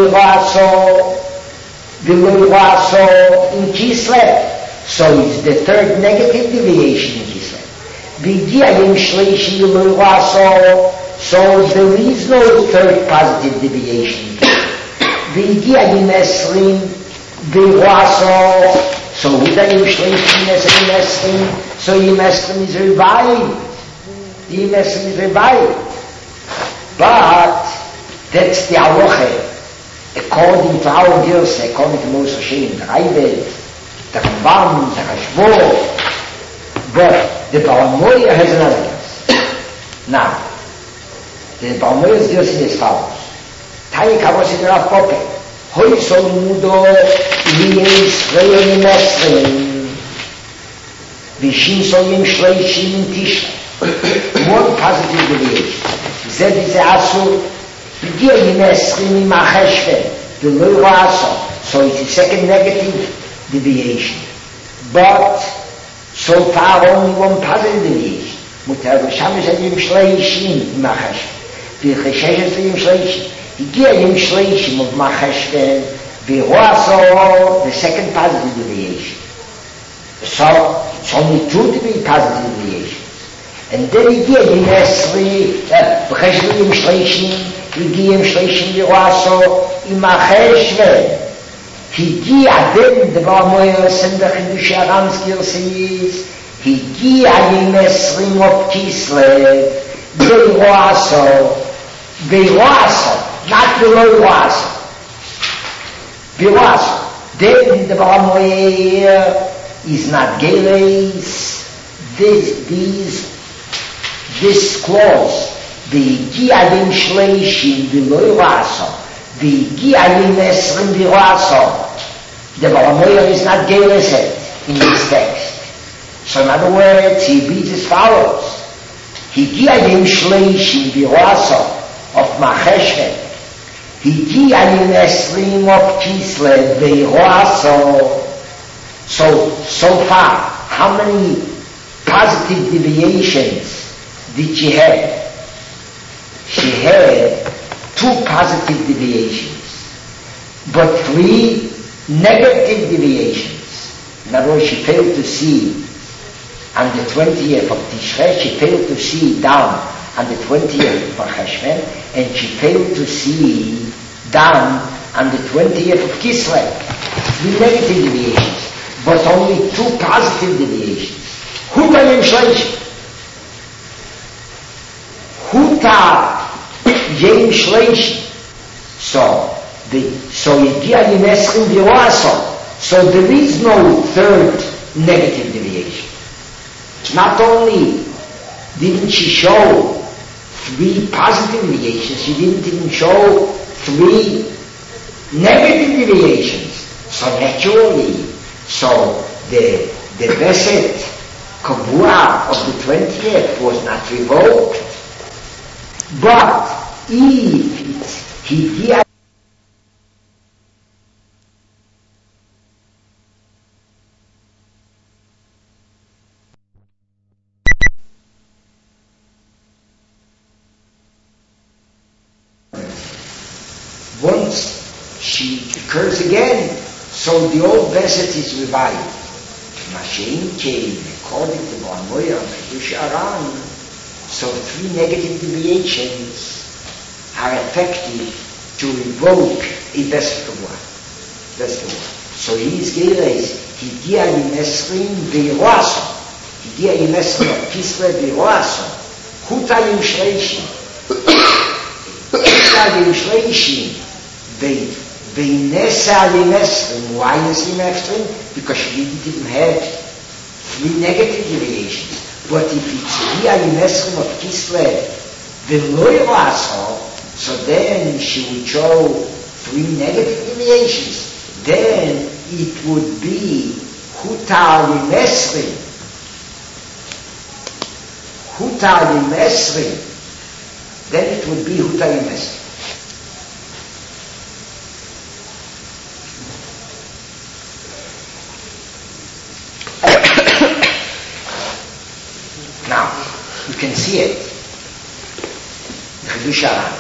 [SPEAKER 2] v'loiraso in Kislev, so it's the third negative deviation in Kislev. V'higia yim shleishim v'loiraso, so there is no third positive deviation. V'higia yim eschim v'roaso, so Yim Shleishim Esrim, so Yim Esrim is revived. Yim Esrim is revived. But that's the halacha according to our Gilse, according to Moshe Hashem, the Raibel, the Rambam, the Rashbo. But the Balamoyer has another Gilse. Now, the Balamoyer's Gilse is as follows. Tani Kavos in Rav Kope. Hoy sol mudo liyes reyim esrim vishin solim shleishim in Tishrei. 1 positive deviation. Zed is asur higir yim esrim im acheshven v'lo raso. So it's the second negative deviation. But so far only 1 positive deviation. Mutar v'shamish yim shleishim im acheshven v'cheshes yim shleishim. Higir yim shleishim of Macheshven v'roaso, the second positive deviation. So it's only 2 positive deviations. And then higir yim v'cheshes yim shleishim, higir yim shleishim v'roaso im Macheshven. Higir then the Balamoyers and the Chidush Aram's Gilse is higir yim esrim of Kislev v'roaso, not below Waso. Bewaso. Then the Balamoyer is not Geles. This clause, the Giadim Shleishim below Waso, והגיע ל-20 בירועסו. The Balamoyer is not gerized in this text. So in other words, he reads as follows. הגיע ל-30 בירועסו of Macheshvet. הגיע ל-20 of Kislev בירועסו. So far, how many positive deviations did she have? She had 2 positive deviations, but 3 negative deviations. In other words, she failed to see on the 20th of Tishrei, she failed to see down on the 20th of Cheshvan, and she failed to see down on the 20th of Kislev. 3 negative deviations, but only 2 positive deviations. Huta Yem Shleishi. Huta Yem Shleishi. So Yegia Yem Eschim V'Yoaso. So there is no 3rd negative deviation. Not only didn't she show 3 positive deviations, she didn't even show 3 negative deviations. So naturally, the Beset Kavua of the 20th was not revoked. But if he did once she occurs again, so the old Beset is revived. Mashiach came according to Balamoyer and Chidush Aran, so 3 negative deviations are effective to revoke a Beset Kavua. So he is Geres, Higia Yimesrim V'Yiroaso, Higia Yimesrim of Kislev V'Yiroaso, Huta Yim Shleishi, Huta Yim Shleishi, V'Inesa Yimesrim. Why is Yimesrim? Because she didn't even have 3 negative deviations. But if it's Higia Yimesrim of Kislev V'Yiroaso, so then she would show 3 negative deviations. Then it would be Huta Yimesrim. Huta Yimesrim. Then it would be Huta Yimesrim. Now, you can see it. Chidush Aran.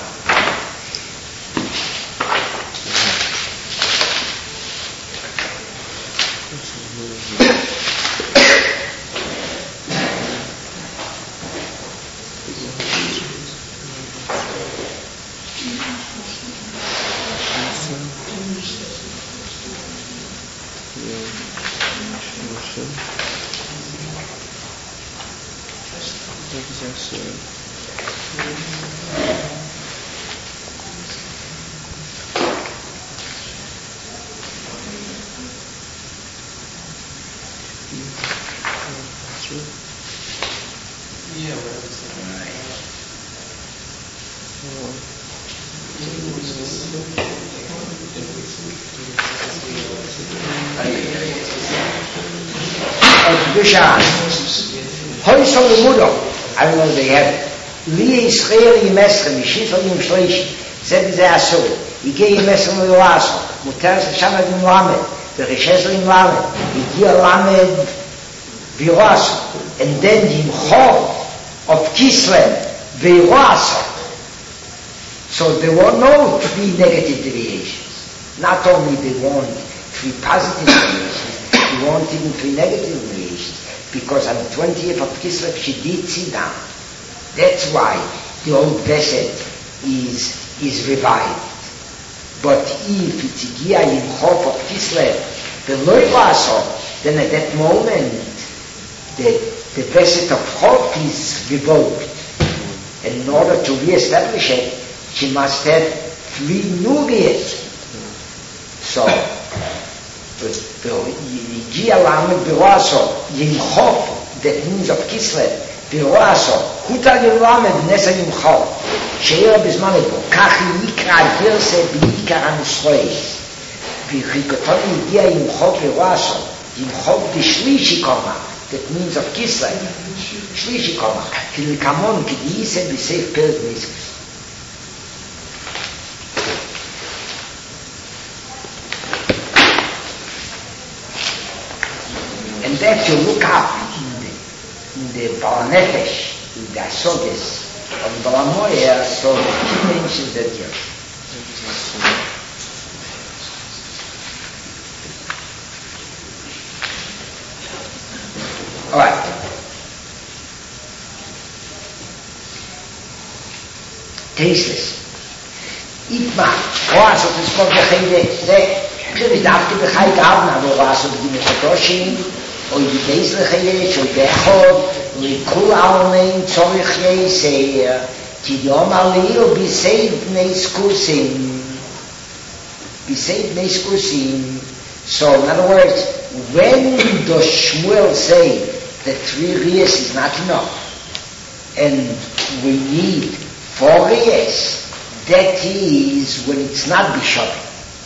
[SPEAKER 2] I don't know if they have it. Li Yisrael Yimesrim, Yishifel Yim Shleishi, Zed Zeh Asur, Yigei Yimesrim V'Yoaso, Muter Shama Yim Lamed, V'Reshes Yim Lamed, Yigia Lamed V'Yoaso, and then Yim Chov of Kislev V'Yoaso. So there were no 3 negative deviations. Not only they weren't 3 positive deviations, they weren't even 3 negative deviations. Because on the 20th of Kislev she did sit down. That's why the old Beset is revived. But if it's Higia Yim Chov of Kislev, the Loivaso, then at that moment the Beset of Chov is revoked. And in order to re-establish it, she must have 3 new years. So Higia Lamed V'Yoaso Yim Chov, that means of Kislev, פירועסו, הוטל ללמד נס הימחול, שאיר בזמן בו, כך יקרא גרסה בעיקר הנוסחויס. וחיכותון הגיע ימחול פירועסו, ימחול בשלישי קומה, that means of Kislev, שלישי קומה, כלקמון כדייסה בסייף פרק מיסקוס. And that you look up in the Balanefesh, in the Asoges of Balamoya, so he mentions that here. Alright. Tasteless. Itma, Oas of the Spot Bechede, there is after the Chai Gavna, Oas of the Metoshim, או ידייס לחייש, או ידחוד, וכול העלמין צורך יסר, כי יום עליל ביסי בני סקוסים. So, in other words, when does Shmuel say that 3 riyas is not enough, and we need 4 riyas, that is when it's not Bishabeh.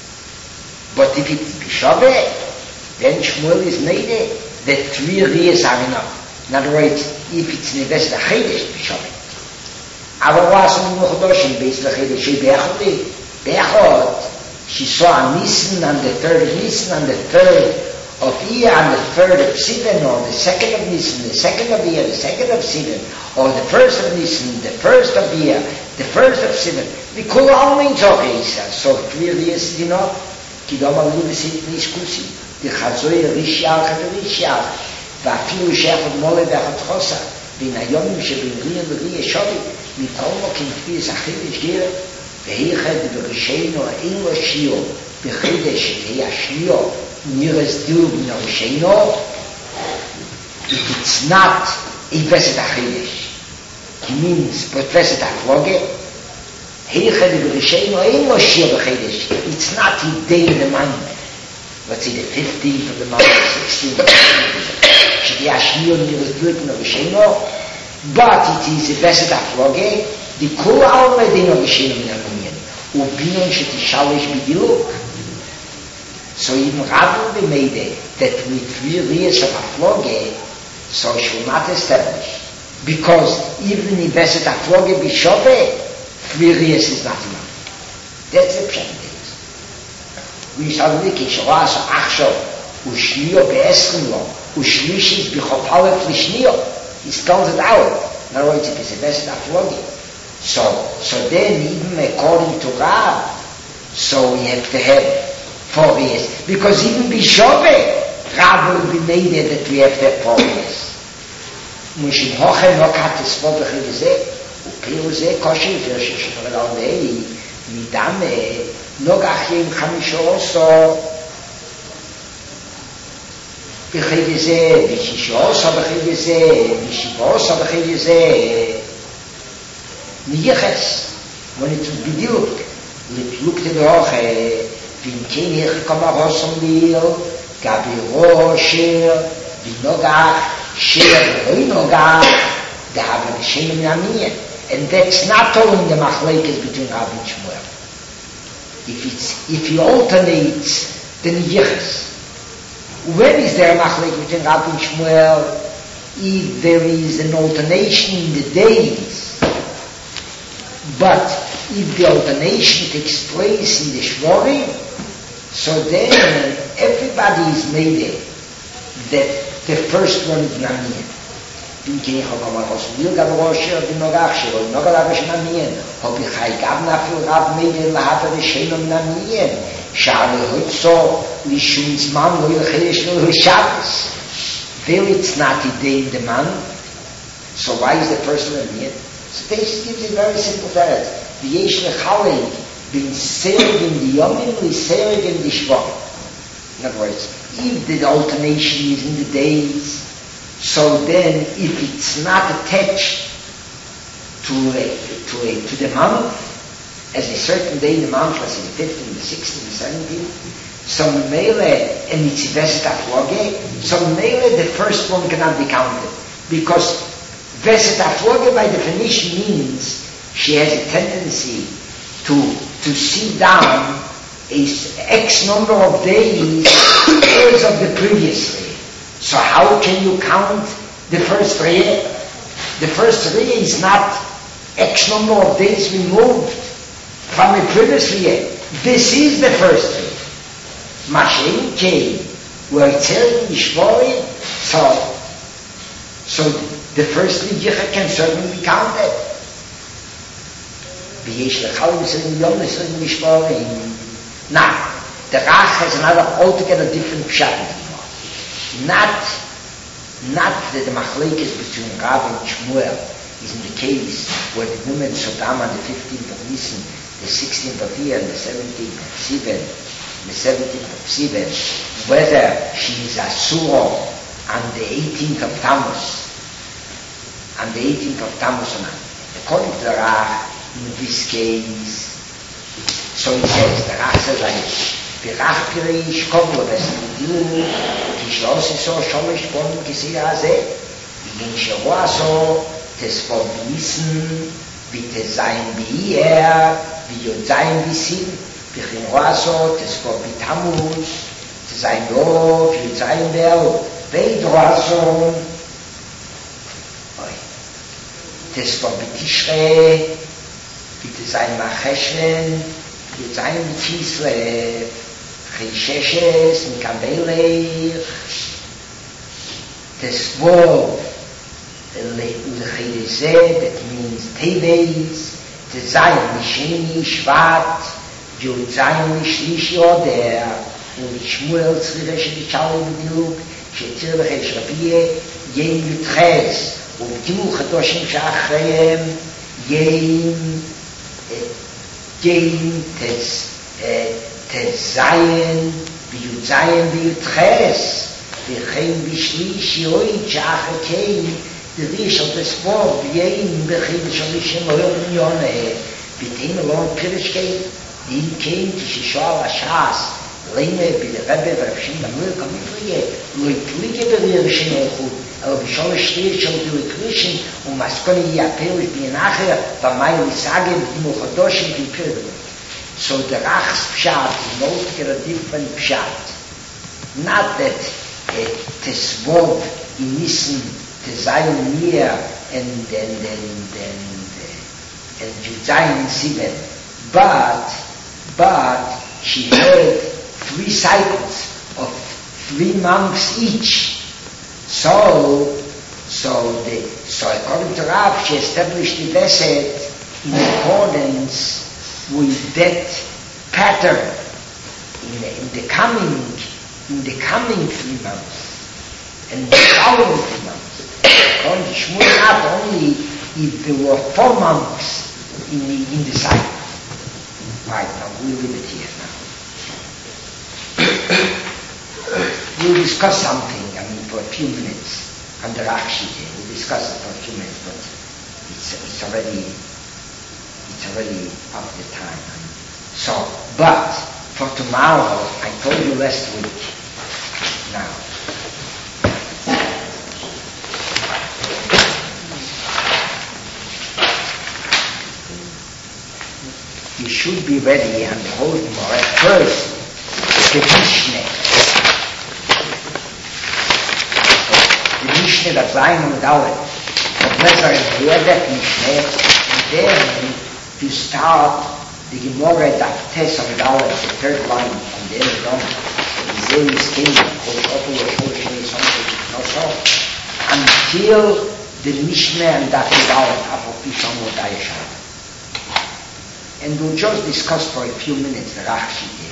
[SPEAKER 2] But if it's Bishabeh, then Shmuel is needed that 3 riyas are enough. In other words, if it's Neves L'Chedesh, Bishabeh. Aber was on Mochodoshim, Beis L'Chedesh, Be'echod, she saw a Nisan on the 3rd of Nisan, on the 3rd of Iyar, on the 3rd of Sivan, or the 2nd of Nisan, the 2nd of Iyar, the 2nd of Sivan, or the 1st of Nisan, the 1st of Iyar, the 1st of Sivan. We could all mean so 3 riyas is enough. Kidom al Nivesit Niskusi. The Chazoy Rishal Rishal, ואפילו שאחד מולה ואחד חוסה, בין היומים שבין ריאה לריאה שווי, מתאומו כנפי סחידש גיר, והיחד בראשינו אין לו שיעור, בחידש שתהיה השניעו, נרס דיור בין הראשינו, if it's not a vesed החידש, it means but vesed הפלוגה, היחד בראשינו אין לו שיעור בחידש, it's not a day in the month, let's say the 15th of the month, the 16th of the month, שתהיה השניעו נרס דיור בין הראשינו, but it is a vesed הפלוגה, the kol almedin of Shino min al-Munyan, ubinon shetishalish bidiluk. So even Rabbi made that with 3 riyas of afloge, so she will not establish. Because even if Veset afloge bishobe, 3 riyas is not enough. That's the pshat. We shall look at Shoras Achshav, Ushniyo be'esrim lo, Ushlishis bichopalet lishniyo. He spells it out. In other words, it is a Veset afloge. So then even according to Rav, so we have to have 4 years. Because even Bishobe, Rav will be made that we have to have 4 years. Mushin Hochem no kat espot b'chivizeh, u'piruzeh koshin firshim shetorel al-mei, midame, no gachim chamisho oso, b'chivizeh, b'shisho oso b'chivizeh, b'shivo oso b'chivizeh, Niyeches, when it will be diluk, look to the hoche, v'imkein yechikam arosom lil, gabi roshir, v'nogach, shir v'nogach, da'ava v'shem minamiyen. And that's not only the machlekes between Rav and Shmuel. If he alternates, then Niyeches. When is there a machlekes between Rav and Shmuel? If there is an alternation in the days, but if the alternation takes place in the Shvorim, so then everybody is made it that the first one is Namiyan. V'imkein yechikam arosom lil gabi roshir v'nogach shiro v'nogach v'shem Namiyan. Hobi chai gavna fil Rav made it lahata v'shem Namiyan. Sha'ale hotzo lishum zman lo yilchedesh lo Shabbos. Though it's not a day in the month, so why is the first one Namiyan? So this gives a very simple fact. The Yesh Lechalei being served in the Yomim, we served in the Shvot. In other words, if the alternation is in the days, so then if it's not attached to the month, as a certain day in the month, let's say the 15th, the 16th, the 17th, so Mele, and it's Vesed Afloge, so Mele, the first one cannot be counted. Because Vesetafloge by definition means she has a tendency to sit down is X number of days as of the previous day. So how can you count the first day? The first day is not X number of days removed from the previous year. This is the first day. Mashen came, were telling Ishvoy, so the first Yichah can certainly be counted. Now, the Rach has another altogether different pshat. Not that the machlekes between Rav and Shmuel is in the case where the woman Sodom on the 15th of Nisan, the 16th of Iyar, and the 17th of Sivan, whether she is Asura on the 18th of Tammuz, or not. According to the Rach, in this case, so he says, the Rach says like this, Pirach Pirish Kovlo Vesnidil, Kishlosi Shomish Bon Kisira Ze, Igin Sheroaso, Tesfor Bnissen, Vitezain Bier, Viozain Bisin, Vichinroaso, Tesfor Bitamuz, Tezain Lo, Viozain Bel, Veidroaso, Tesfor Bitishre, Vitezain Macheshen, Viozain Bitisle, Chesheshes, Mikambelech, Tesvov, Lechidezeh, that means Teves, Tezayin Misheni, Shvat, Yudzayin Mishlishi Oder, Shmuel Tzriresh Bichalei B'diluk, Shetir B'chesh Rabiyeh, Yem Yutches, Ubdimu Chadoshim Shachreim, Yem Tezayin, V'yudzayin V'yutches, V'chein B'shlishi Oid Shachreim, the Rish of the Sport, V'yein B'chein Shalishim Oil Yoneh, V'tein Alon Pirishkei, Din came to Shishal Ashas, Lene B'Rebbe V'Rabshim Amur Kamifriye, Loitlike B'Rabshim Ochud, El B'Shol Shtir Shol B'Rikrishin, U'Maskoni Yapelish B'Yenacher, V'May L'Sage B'Dimu Chodoshim B'Pirdu. So the Rach's Pshat is altogether a different Pshat. Not that Tesvov in Nissen, Tezayin Mir, and Yudzayin Sivan, but she had 3 cycles of 3 months each. So according to Rav, she established the Veset in accordance with that pattern in the coming 3 months and the following 3 months. According to Shmuel, not only if there were 4 months in the cycle. Right, now we'll leave it here now. We'll discuss something, for a few minutes on the Rakshi. We'll discuss it for a few minutes, but it's already up the time. So, but for tomorrow, I told you last week. Now, you should be ready and hold more. At first, the Mishnah. The Mishnah that Zion and Dalet. The Lezer and Yedet Mishnah. And then to start the Gemara that Tess on Dalet, the 3rd line, and then the Dom. The Israelis came, until the Mishnah and that Dalet have a Pishon Modayashah. And we'll just discuss for a few minutes the Rachshite,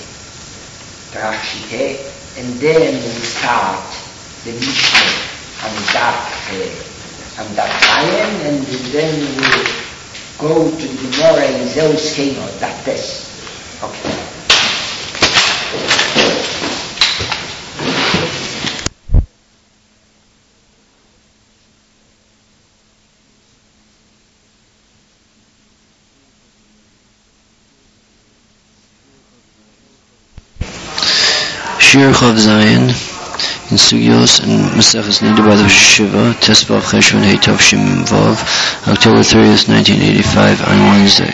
[SPEAKER 2] and then we'll start the Mishnah and that Zion, and then we'll go to the Gemara in Zeus Keno, that test. Okay.
[SPEAKER 1] Shir Chav Zayin, in Sugyos and Maseches Nida by the Rosh Hashiva, Tesvav Cheshvan Hey Tov Shem Vav, October 30th, 1985, on Wednesday.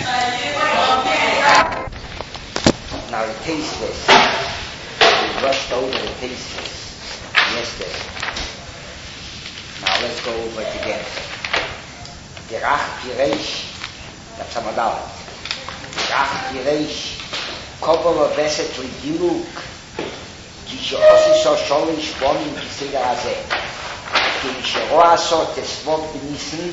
[SPEAKER 2] Now the tasteless, we rushed over the tasteless yesterday. Now let's go over it again. Gerach Pireish, that's Amadal. Gerach Pireish, Kobol Obeset Lidiluk, כשעושה שולש בונים בסדר הזה, כשרואה עשו תסבוב בניסן,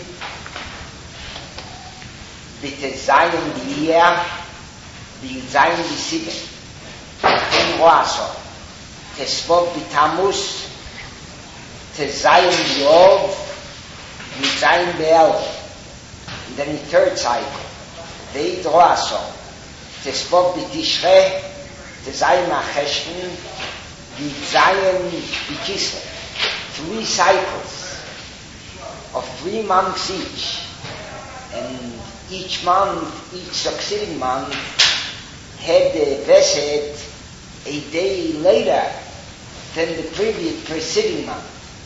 [SPEAKER 2] בתזיין ביהיה, ביזיין בסיבן. לכן רואה עשו תסבוב בתמוס, תזיין ביוב, ביזיין באל. And then the third cycle, ואית רואה עשו תסבוב בתשרה, תזיין מהחשבן, Zion Bikisle, 3 cycles of 3 months each, and each succeeding month had the Vesed a day later than the preceding month.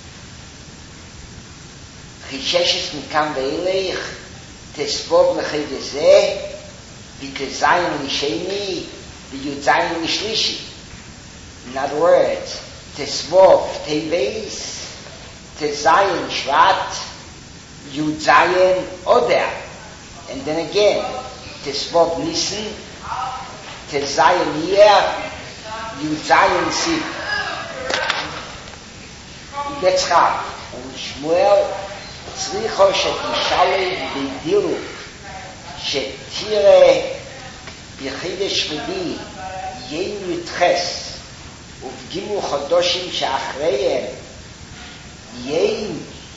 [SPEAKER 2] Chisheshes mikam ve'elech tesvov l'chedezeh v'tezayin l'sheni v'yudzayin l'shlishi. In other words, Tesvov Teves, Tezayin Shvat, Yudzayin Oder. And then again, Tesvov Nisan, Tezayin Yer, Yudzayin Siv. That's how. And Shmuel, Tzricho Shetishalei B'diluk, Shetire B'chidesh Shvedi, Yen Yutches, ובגימו חודשים שאחריהם יין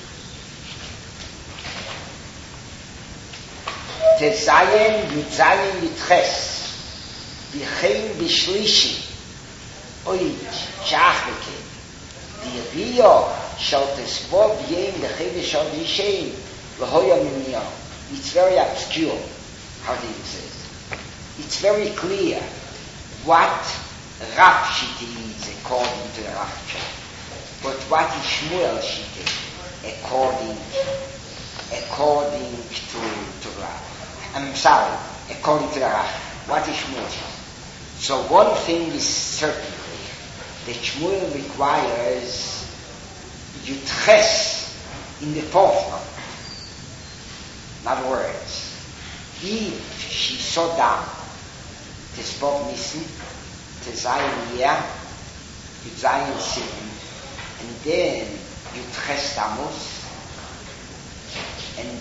[SPEAKER 2] תזיין יוצאין יתחס וכן בשלישי אוי שאחריקה דיריו של תסבוב יין לחדש עוד ישן להויה ממיון. It's very obscure how they say it. It's very clear what Rav Shiti is according to the Rav Shiti. But what is Shmuel Shiti according to Rav? I'm sorry, according to the Rav. What is Shmuel Shiti? So one thing is certainly that Shmuel requires Yutches in the 4th month. In other words, if she saw down Tesvov Nisan, Tezayin Yeh, Yudzayin Sivan, and then Yudches Tammuz, and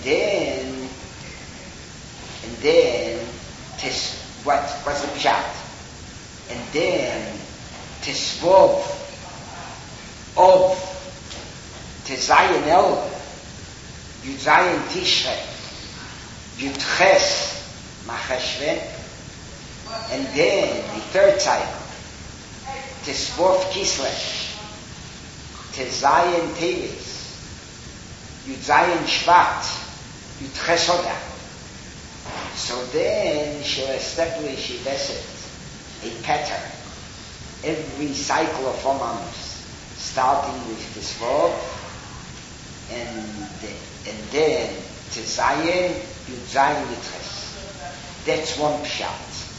[SPEAKER 2] then what's the pshat? And then Tesvov of Tezayin El, Yudzayin Tishrei, Yudches Macheshven, and then the 3rd cycle, Tesvov Kislev, Tezayin Teves, Yudzayin Shvat, Yudches Oda. So then she'll establish a pattern. Every cycle of 4 months, starting with Tesvov, and then Tezayin, Yudzayin Yudches. That's one pshat.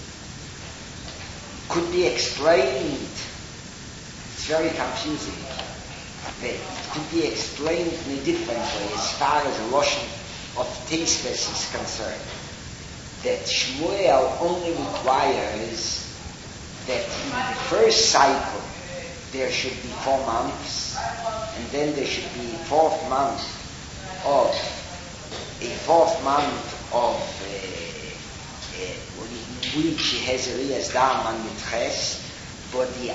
[SPEAKER 2] Could be explained, it's very confusing, but it could be explained in a different way as far as the Lashon of tasteless is concerned. That Shmuel only requires that in the first cycle there should be 4 months, and then there should be a fourth month of which he has a Riyaz Dam and Yitches, but the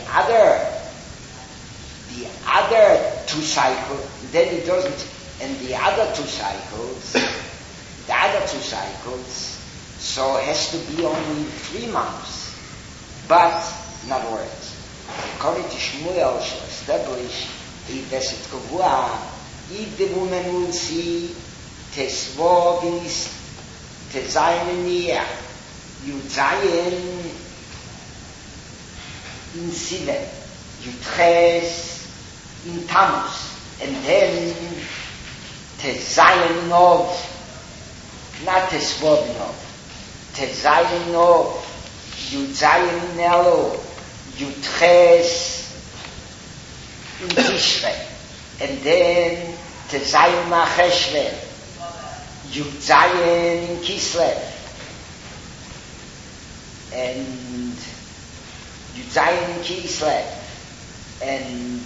[SPEAKER 2] other 2 cycles, then it doesn't, and the other two cycles, so it has to be only 3 months. But, in other words, according to Shmuel, shall establish a Veset Kavua, if the woman will see Tesvov in his Tezayin in the year, Yudzayin in Sivan, Yudches in Tammuz, and then Tezayin of, not Tesvobin of, Tezayin of, Yudzayin Elo, Yudches in Tishrei, and then Tezayin Macheshve, Yudzayin in Kislev, and Yudzayin in Kislev, and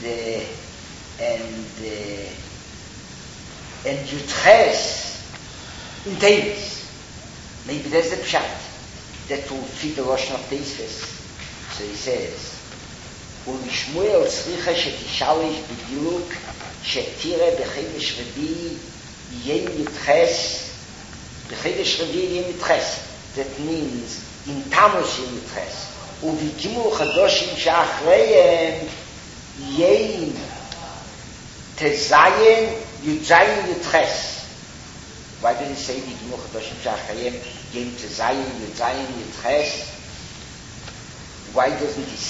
[SPEAKER 2] Yudches in Tevis. Maybe that's the pshat that will fit the Lashon of Tevis. So he says, ולשמואל צריכה שתשאלש בדיוק שתראה בחידש רביעי יהיה יתחס, בחידש רביעי יהיה יתחס. That means in Tammuz יהיה יתחס. ובקימו חדושים שאחריהם יהיה תזיין יזיין יתחס. Why did he say בקימו חדושים שאחריהם יהיה תזיין יזיין יתחס? Why doesn't he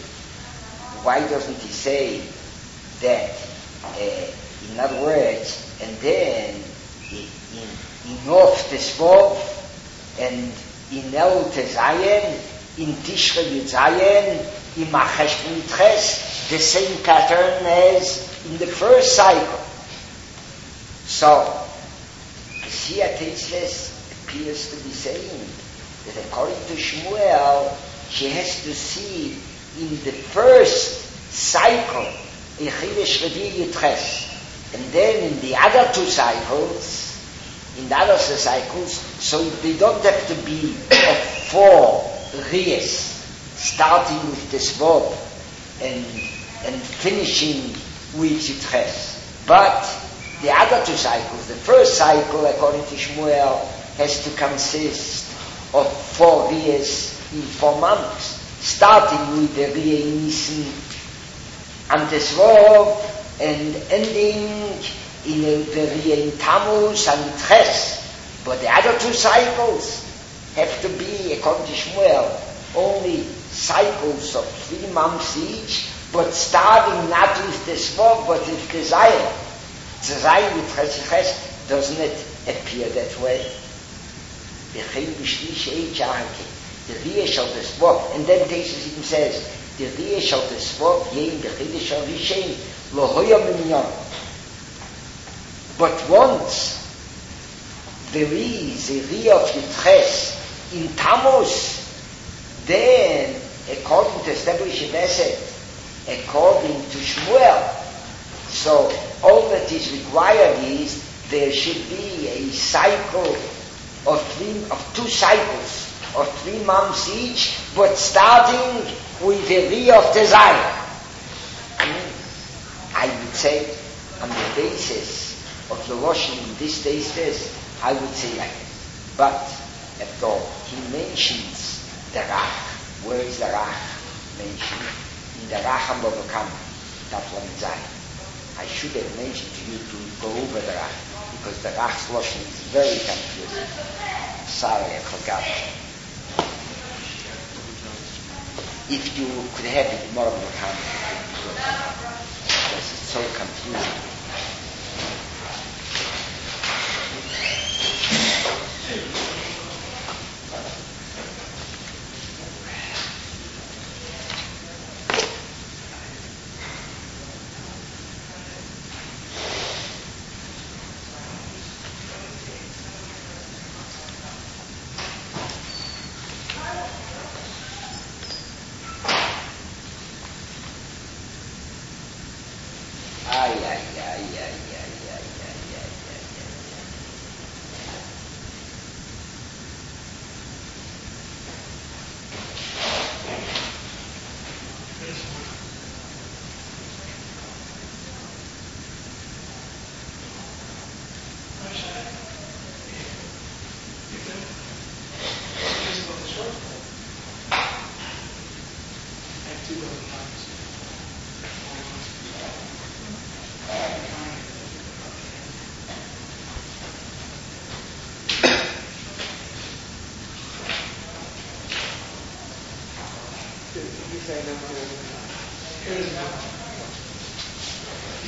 [SPEAKER 2] say that, in other words, and then in Of Tesvov, and in El Tezayin, in Tishra Yudzayin, in Machesh Yitches, the same pattern as in the first cycle. So, Siyat Tetzles appears to be saying that according to Shmuel, she has to see in the first cycle a Chidesh Revi Yitches, and then in the other two cycles, so they don't have to be of 4 Riyas, starting with the Svod and finishing with Yitches. But the other two cycles, the first cycle, according to Shmuel, has to consist of 4 Riyas in 4 months, starting with the Riyah in Nisan and Tesvov, and ending in the Riyah in Tammuz and Yitches. But the other two cycles have to be, according to Shmuel, only cycles of 3 months each, but starting not with Tesvov, but with Tezayin. Tezayin with Yitches doesn't it appear that way? The Riyah shall Tesvov, and then Tesis even says, the Riyah shall Tesvov yein b'chidesh shal Rishein lo hoya minyan. But once there is a Riyah of Yitches in Tammuz, then, according to establishing Eset, according to Shmuel, so all that is required is there should be a cycle of 2 cycles of 3 months each, but starting with the Riyah of Tezayin. I would say, on the basis of the Lashon in this test, I would say like this. But, after all, he mentions the Rach. Where is the Rach mentioned? In the Rach HaMovakam, Taflan Zayin. I should have mentioned to you to go over the Rach, because the Rach's Lashon is very confusing. Sorry, I forgot. If you could have it more of the time, because it's so confusing.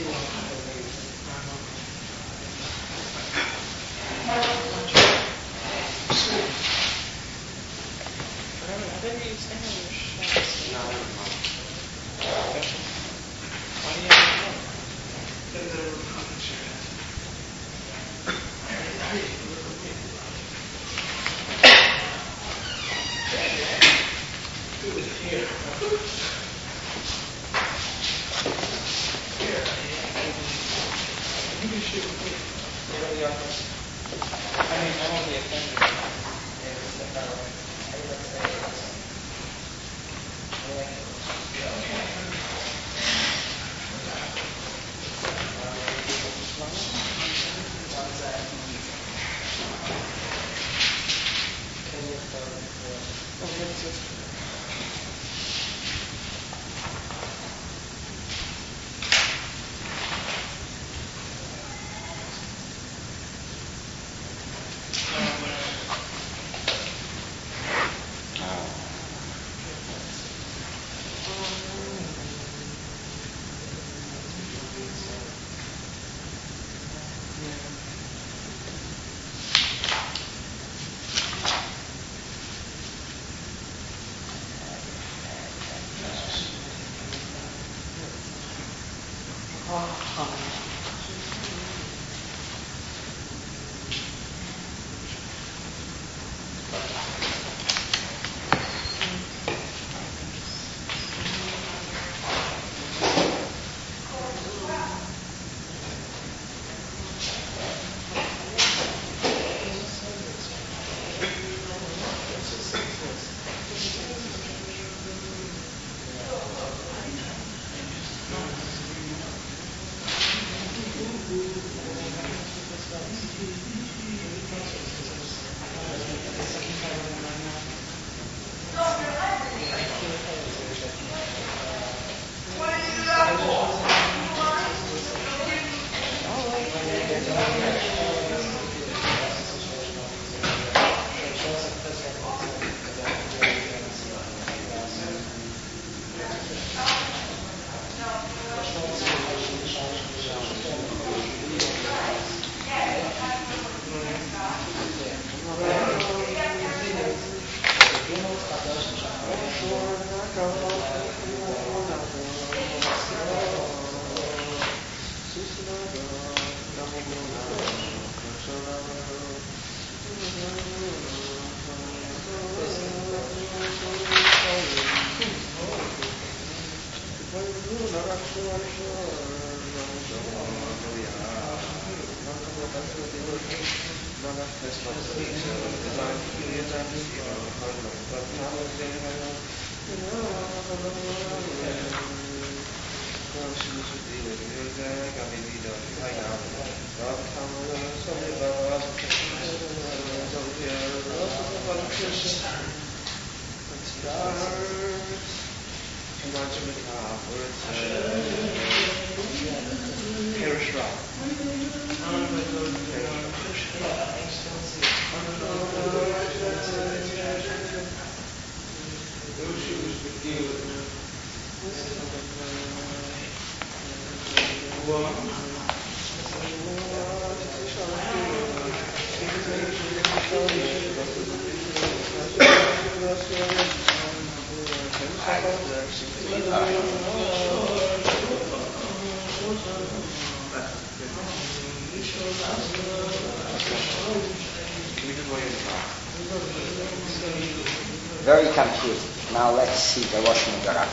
[SPEAKER 2] Very confusing. Now let's see the Rosh Hashanah.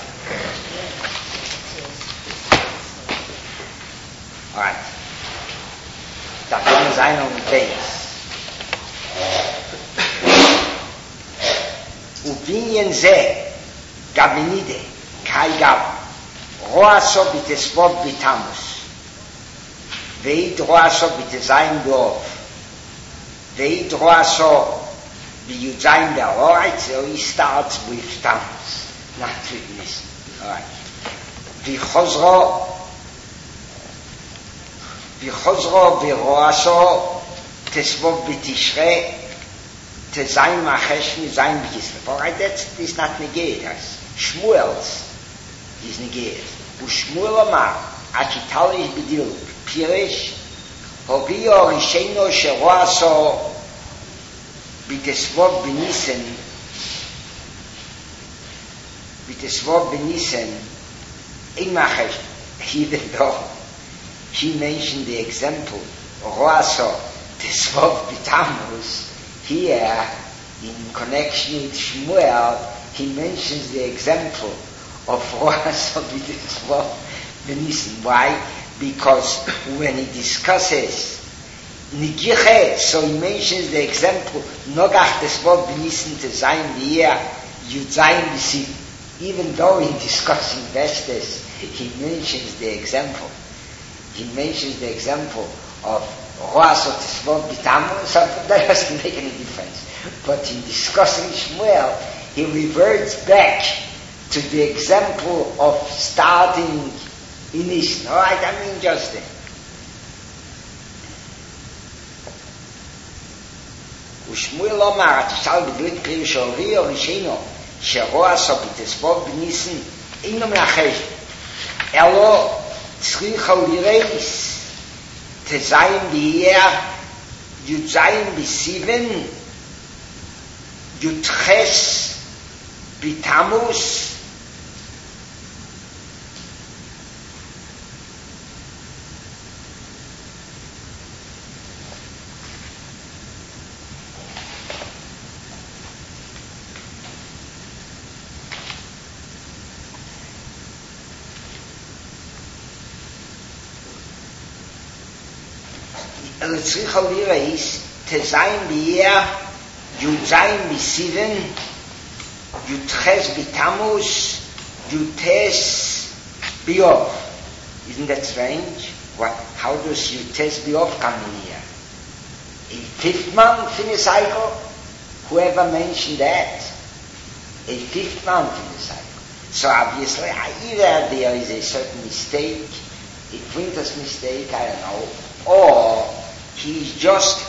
[SPEAKER 2] All right. Da kommen sein und Beis. ובעניין זה גבנידה קאי גב רועסו בתסבוב בתמוס ואית רועסו בתזיין דוב ואית רועסו ביודזיין דאורייט, so he starts with Tammuz, not with Nisan. All right. וחוזרו ורועסו תסבוב בתשרה תזיין מחש מזיין בכסלו. All right, that's not negated. Shmuel's is negated. ושמואל אמר, Achitalish Bidil Pirish Hobio Risheno Sheroaso Bitesvov Benisen Imachesh, even though he mentioned the example Roaso Tesvov Bitamus here in connection with Shmuel, he mentions the example of Roaso Bitesvov Benisen. Why? Because when he discusses Nigiche, so he mentions the example Nogach Tesvov Benisen Tezayin V'yeh Yudzayin B'Siv. Even though in discussing Vestes, he mentions the example. He mentions the example of Roas or Tesvov Bitamu, so that doesn't make any difference. But in discussing Shmuel, he reverts back to the example of starting in Nissan. Alright, I mean just there. ושמואל אומר, תשאל בדלית קריר שאורי או רישינו, שרועס או בתסבוב בניסן, אינו מאחש. אלו צריכה לירייס, תזיין ביהיה, יוצאים בסיבן, יותחס בתמוס, אלא צריכה לירייס, תזיין בייה, יוזיין בסיבן, יותחס בתמוס, יוטס ביוב. Isn't that strange? How does Yutes Biov come in here? A fifth month in a cycle? Whoever mentioned that? A fifth month in a cycle. So obviously, either there is a certain mistake, a printer's mistake, I don't know, or he's just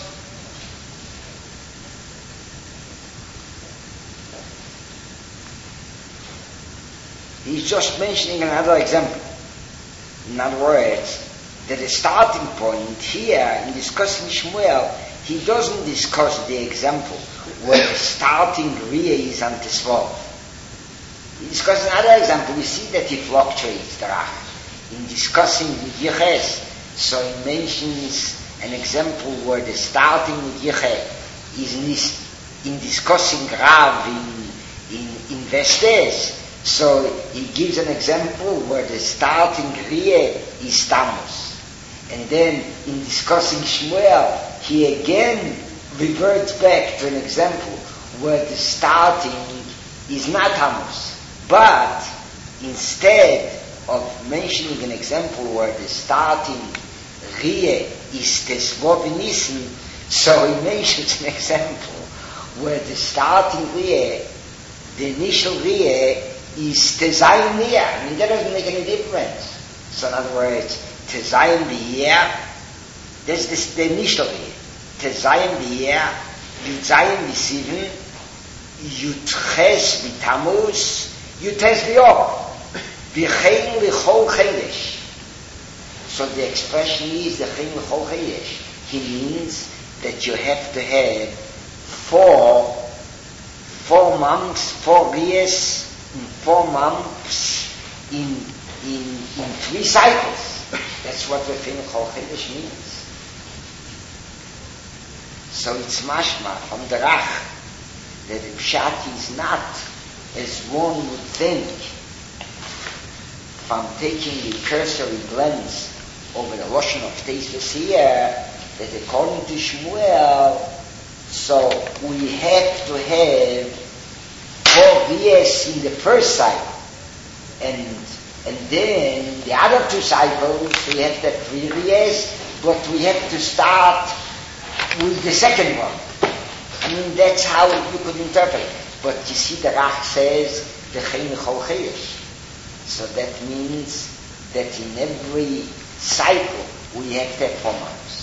[SPEAKER 2] mentioning another example. In other words, that the starting point here in discussing Shmuel, he doesn't discuss the example where the starting Ria is on Tesvov. He discusses another example. We see that he fluctuates the Rach. In discussing Yiches, so he mentions an example where the starting Yiches is in discussing Rav in Vestes. So he gives an example where the starting Ria is Tammuz. And then in discussing Shmuel, he again reverts back to an example where the starting is not Tammuz. But instead of mentioning an example where the starting Ria is Tesvov Nissen, so he mentions an example where the starting Ria, the initial Ria, is Tezayin Nia. I mean, that doesn't make any difference. So in other words, Tezayin B'yeh, that's the initial Ria. Tezayin B'yeh, Yudzayin B'sivin, Yutches B'tamuz, Yutes B'yom, V'chein L'chol Chedesh. So the expression is the Chein L'chol Chedesh. He means that you have to have 4 months, 4 years, 4 months in 3 cycles. That's what the Chein L'chol Chedesh means. So it's mashma from the Rach that the Pshat is not as one would think from taking the cursory glance over the Lashon of Teisves here, that according to Shmuel, so we have to have 4 years in the first cycle, and then the other 2 cycles we have to have 3 years, but we have to start with the second one. I mean, that's how you could interpret it. But you see, the Rach says the Chein L'chol Chedesh. So that means that in every cycle we have to have 4 months.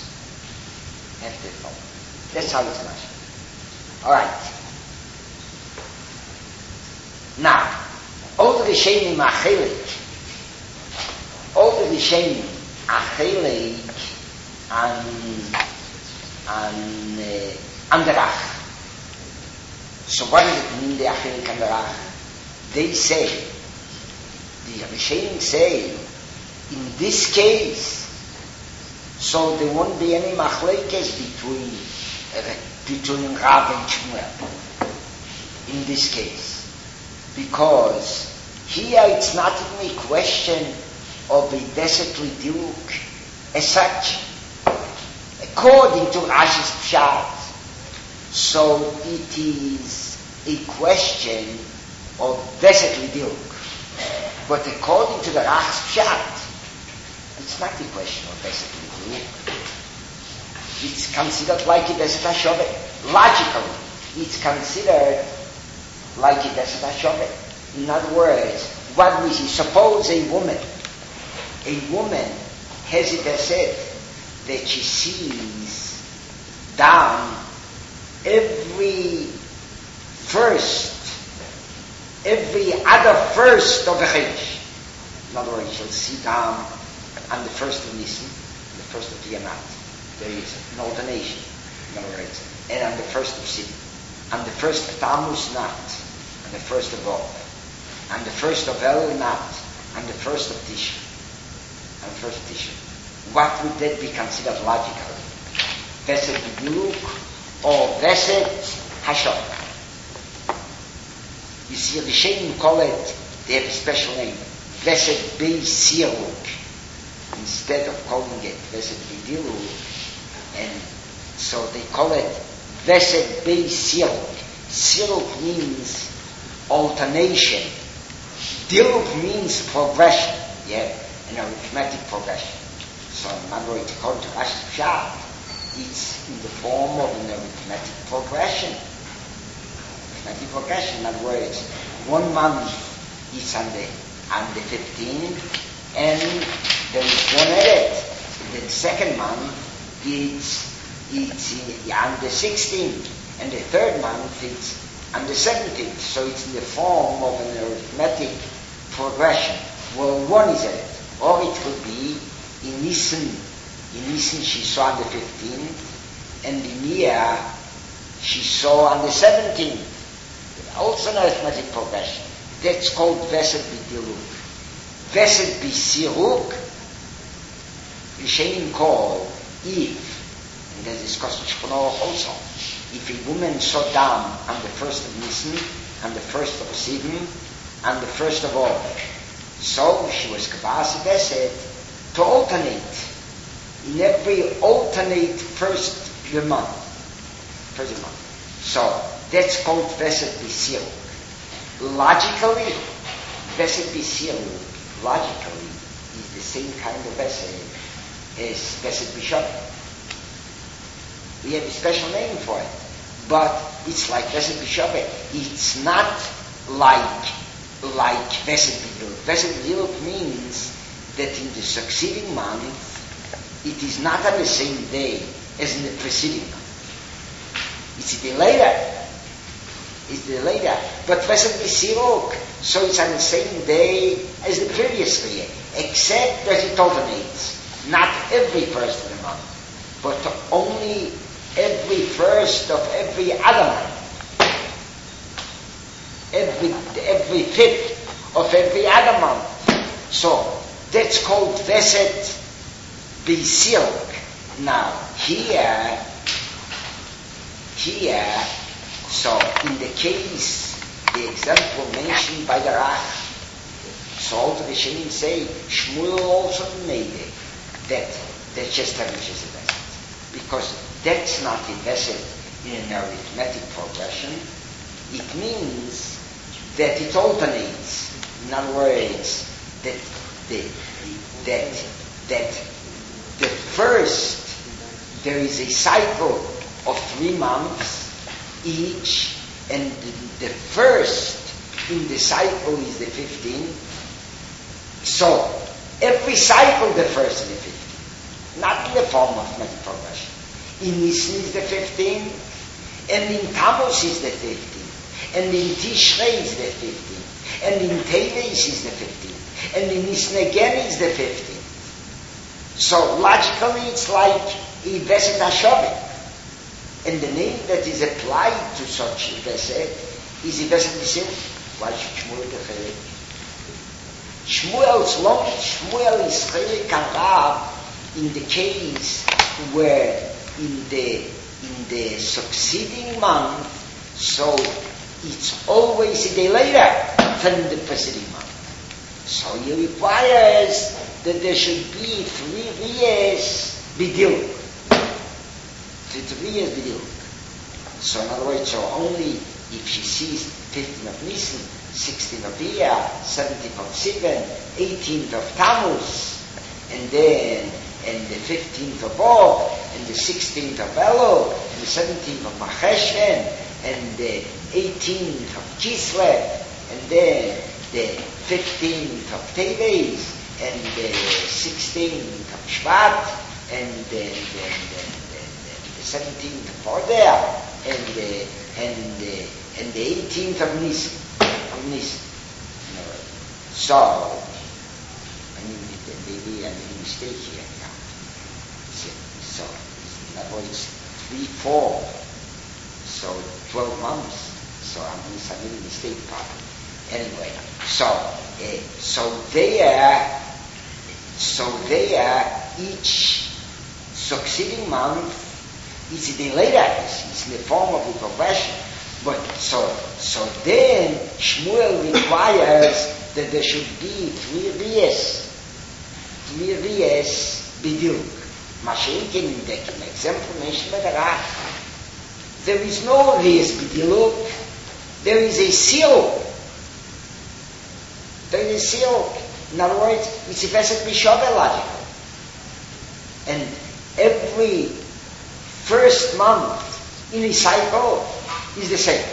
[SPEAKER 2] That's how it's measured. All right. Now, all the Rishonim Achelik, all the geschehen a heilig an der Ach. So what does it mean, the heilig an der Ach? They say, the Rishonim say, in this case, so there won't be any machlekes between Rav and Shmuel in this case, because here it's not even a question of a desertly diluk as such, according to Rashi's Pshat. So it is a question of desertly diluk, but according to the Rash's Pshat, it's not a question of desertly diluk. It's considered like a desert hashovet. Logically, it's considered like a desert hashovet. In other words, what we see, suppose a woman has a desert that she sees down every other first of the Chodesh. In other words, she'll see down on the first of Nisan, the first of Tiamat. There is an alternation, in other words, and on the first of Sivan, on the first of Tammuz Nat, on the first of Av, on the first of El Nat, on the first of Tisha, on the first of Tisha. What would that be considered logical? Veset B'diluk or Veset Hashot? You see, the Rishonim call it, they have a special name, Veset B'Siruk, instead of calling it Veset B'diluk. And so they call it Veset B'Siruk. Siruk means alternation. Diluk means progression, an arithmetic progression. So in other words, according to Rashi's Pshat, it's in the form of an arithmetic progression. Arithmetic progression, in other words, 1 month is on the 15th, and there is one edit. The second month it's on the 16th, and the third month it's on the 17th. So it's in the form of an arithmetic progression. Well, one is it, or it could be in Nisan. In Nisan she saw on the 15th, and in Iyar she saw on the 17th. Also an arithmetic progression. That's called Veset B'diluk. Veset B'siruk, Rishonim call if, and that's discussed in Shulchan Aruch also, if a woman saw down on the first of Nisan, on the first of Sivan, on the first of Av, so she was Kavasi Veset to alternate in every alternate first month. So that's called Veset B'siruk. Logically, Veset B'siruk logically is the same kind of Veset as Veset B'Shabbat. We have a special name for it, but it's like Veset B'Shabbat. It's not like Veset B'diluk. Veset B'diluk means that in the succeeding month, it is not on the same day as in the preceding month. It's a day later. But Veset B'siruk, so it's on the same day as the previous year, except that it alternates. Not every first of the month, but only every first of every other month. Every fifth of every other month. So that's called Veset B'siruk. Now here, so in the case, the example mentioned by the Rach, so all the Rishonim say, Shmuel also made it, that just establishes a Veset. Because that's not a Veset in an arithmetic progression. It means that it alternates. In other words, that the first, there is a cycle of 3 months each, and the first in the cycle is the 15th. So every cycle the first is the 15th, not in the form of arithmetic progression. In Nisan is the 15th, and in Tammuz is the 15th, and in Tishrei is the 15th, and in Teves is the 15th, and in Nisan again is the 15th. So logically it's like a Veset HaShovet. And the name that is applied to such a Veset is a Veset Nisim. Why should Shmuel be Chelek? Shmuel's long, Shmuel is Chelek Arab in the case where in the succeeding month, so it's always a day later than the preceding month. So he requires that there should be 3 years bidiluk. 3 years bidiluk. So in other words, so only if she sees 15th of Nisan, 16th of Iyar, 17th of Sivan, 18th of Tammuz, and then the 15th of Av, and the 16th of Elul, and the 17th of Macheshen, and the 18th of Kislev, and then the 15th of Teves, and the 16th of Shvat, and the 17th of Order, and the 18th of Nisan. So, maybe I made a mistake here. So, in other words, 3, 4, so 12 months. So I made a mistake probably. Anyway, so there, each succeeding month is a day later. It's in the form of a progression. But so then Shmuel requires that there should be 3 years bidiluk. Mashenkin in the example mentioned by the Rach. There is no years bidiluk. There is a seal. In other words, it's a Veset Mishover logical. And every first month in a cycle is the same.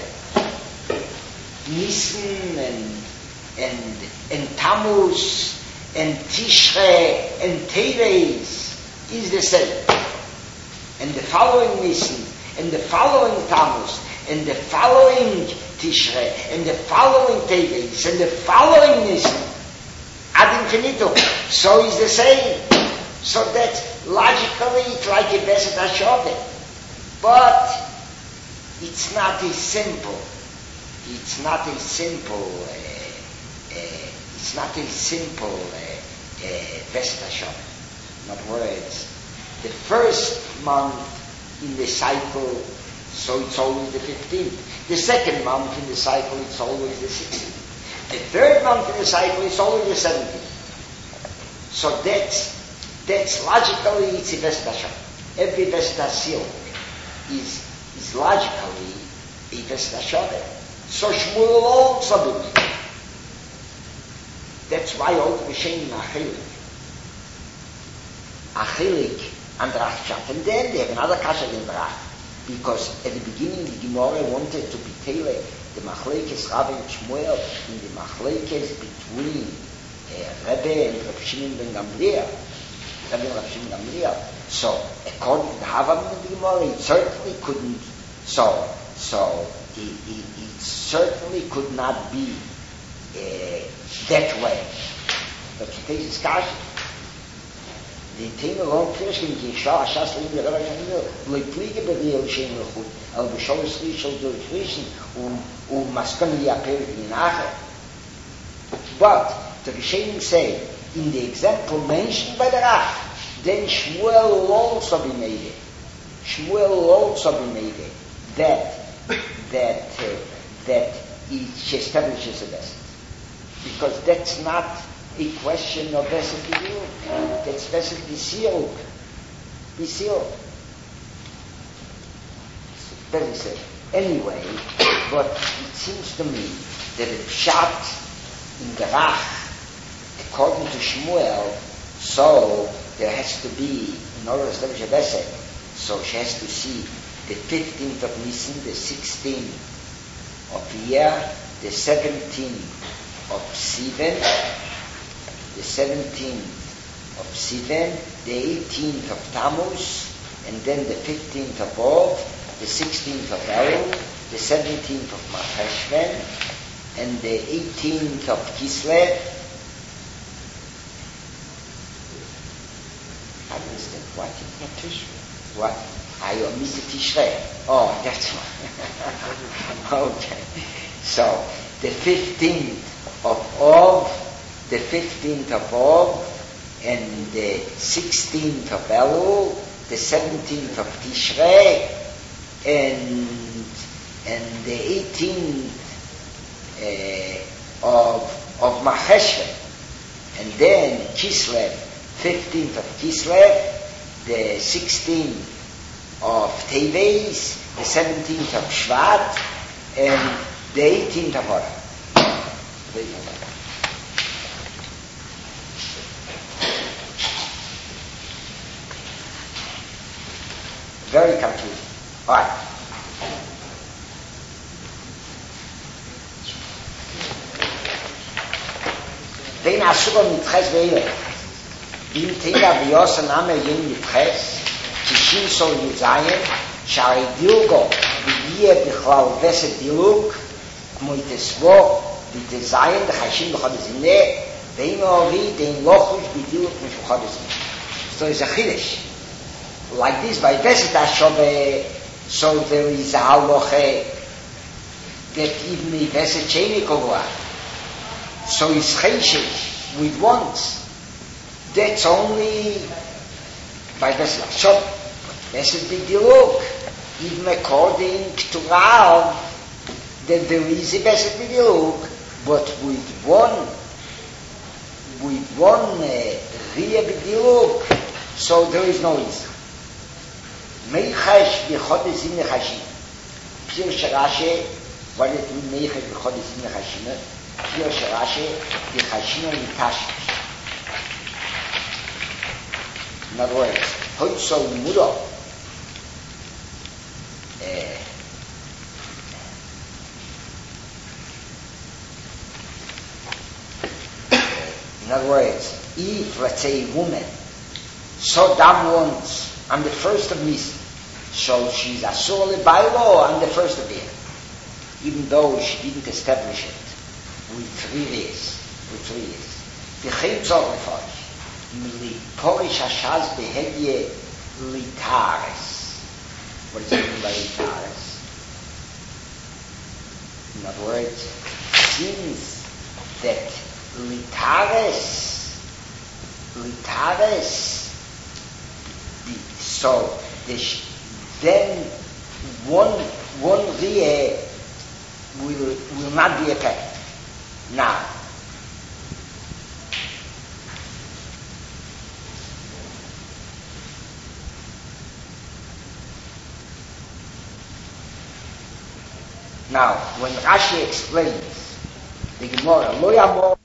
[SPEAKER 2] Nisan and Tammuz and Tishrei and Teves is the same. And the following Nisan and the following Tammuz and the following Tishrei and the following Teves and the following Nisan ad infinitum. So is the same. So that logically it's like a Veset HaShovet. But it's not a simple Veset HaShovet. In other words, the first month in the cycle, so it's always the 15th. The second month in the cycle, it's always the 16th. The third month in the cycle, it's always the 17th. So that's logically it's a Veset HaShovet. Every Veset HaSil is logically a Veset HaShovet. So Shmuel also believes. That's why all the Rishonim Achilik and Rach. And then they have another kasha in Rach. Because at the beginning the Gemara wanted to be tailored the Machlekes Rav and Shmuel in the Machlekes between Rebbe and Rav Shimon ben Gamliel. So according to the Havam of the Gemara, it certainly couldn't. So it certainly could not be that way. But today's discussion, the thing alone finished in Yeshua Ashas Lim Yerah Shamil, Leiplige Beviel Shem Lechut, Al B'Shol Shal Durchfrischen, Maskan Liaper V'Inacher. But the Rishonim say, in the example mentioned by the Rach, then Shmuel will also be made it. That he establishes a Veset. Because that's not a question of Veset Bidiluk. That's Veset B'Siluk. Very sad. Anyway, but it seems to me that the Pshat in the Rach, according to Shmuel, so there has to be, in order to establish a Veset, so she has to see the 15th of Nisan, the 16th of Iyar, the 17th of Sivan, the 17th of Sivan, the 18th of Tammuz, and then the 15th of Av, the 16th of Elul, the 17th of Macheshvan, and the 18th of Kislev, What is not Tishrei? What? I missed Tishrei. Oh, that's one. Okay. So, the 15th of Av, the 15th of Av, and the 16th of Elul, the 17th of Tishrei, and the 18th of Macheshvan, and then Kislev, 15th of Kislev, the 16th of Teves, the 17th of Shvat, and the 18th of Horah. Very confusing. All right. Wen Asura mitches veile. Im Tega Bios Name yen mitches, Kishin soll mit sein, Shari Dilgo, wie bichlal vese Dilug, moitesvo, die Design der Hashim bchadezine, veino vi den lochus bidilug bchadezine. So is a chiddush. Like this, by Vesita Shobe, so there is a halacha that even if Veset Sheni Kovua, so is Cheshish with once. That's only by Vesita Shobe. Veset Bidiluk, even according to Rav, that there is a Veset Bidiluk, but with one Riya Bidiluk, so there is no Isra. Meichash b'chodesh zim nechashim. Pir Sharashi, what it means Meichash b'chodesh zim nechashim? Pir Sharashi b'chashim nitashmish. In other words, Hoytso Mudo. In other words, if, let's say, a woman saw dam once on the first of Nisan, so she's asur lebailo on the first of year, even though she didn't establish it with 3 years. The chaytzor lefosh, mili porish hashaz behedye litares. What does it mean by litares? In other words, since that litares, so then one Riyah will not be affected. Now, when Rashi explains the Gemara, Lo Yamor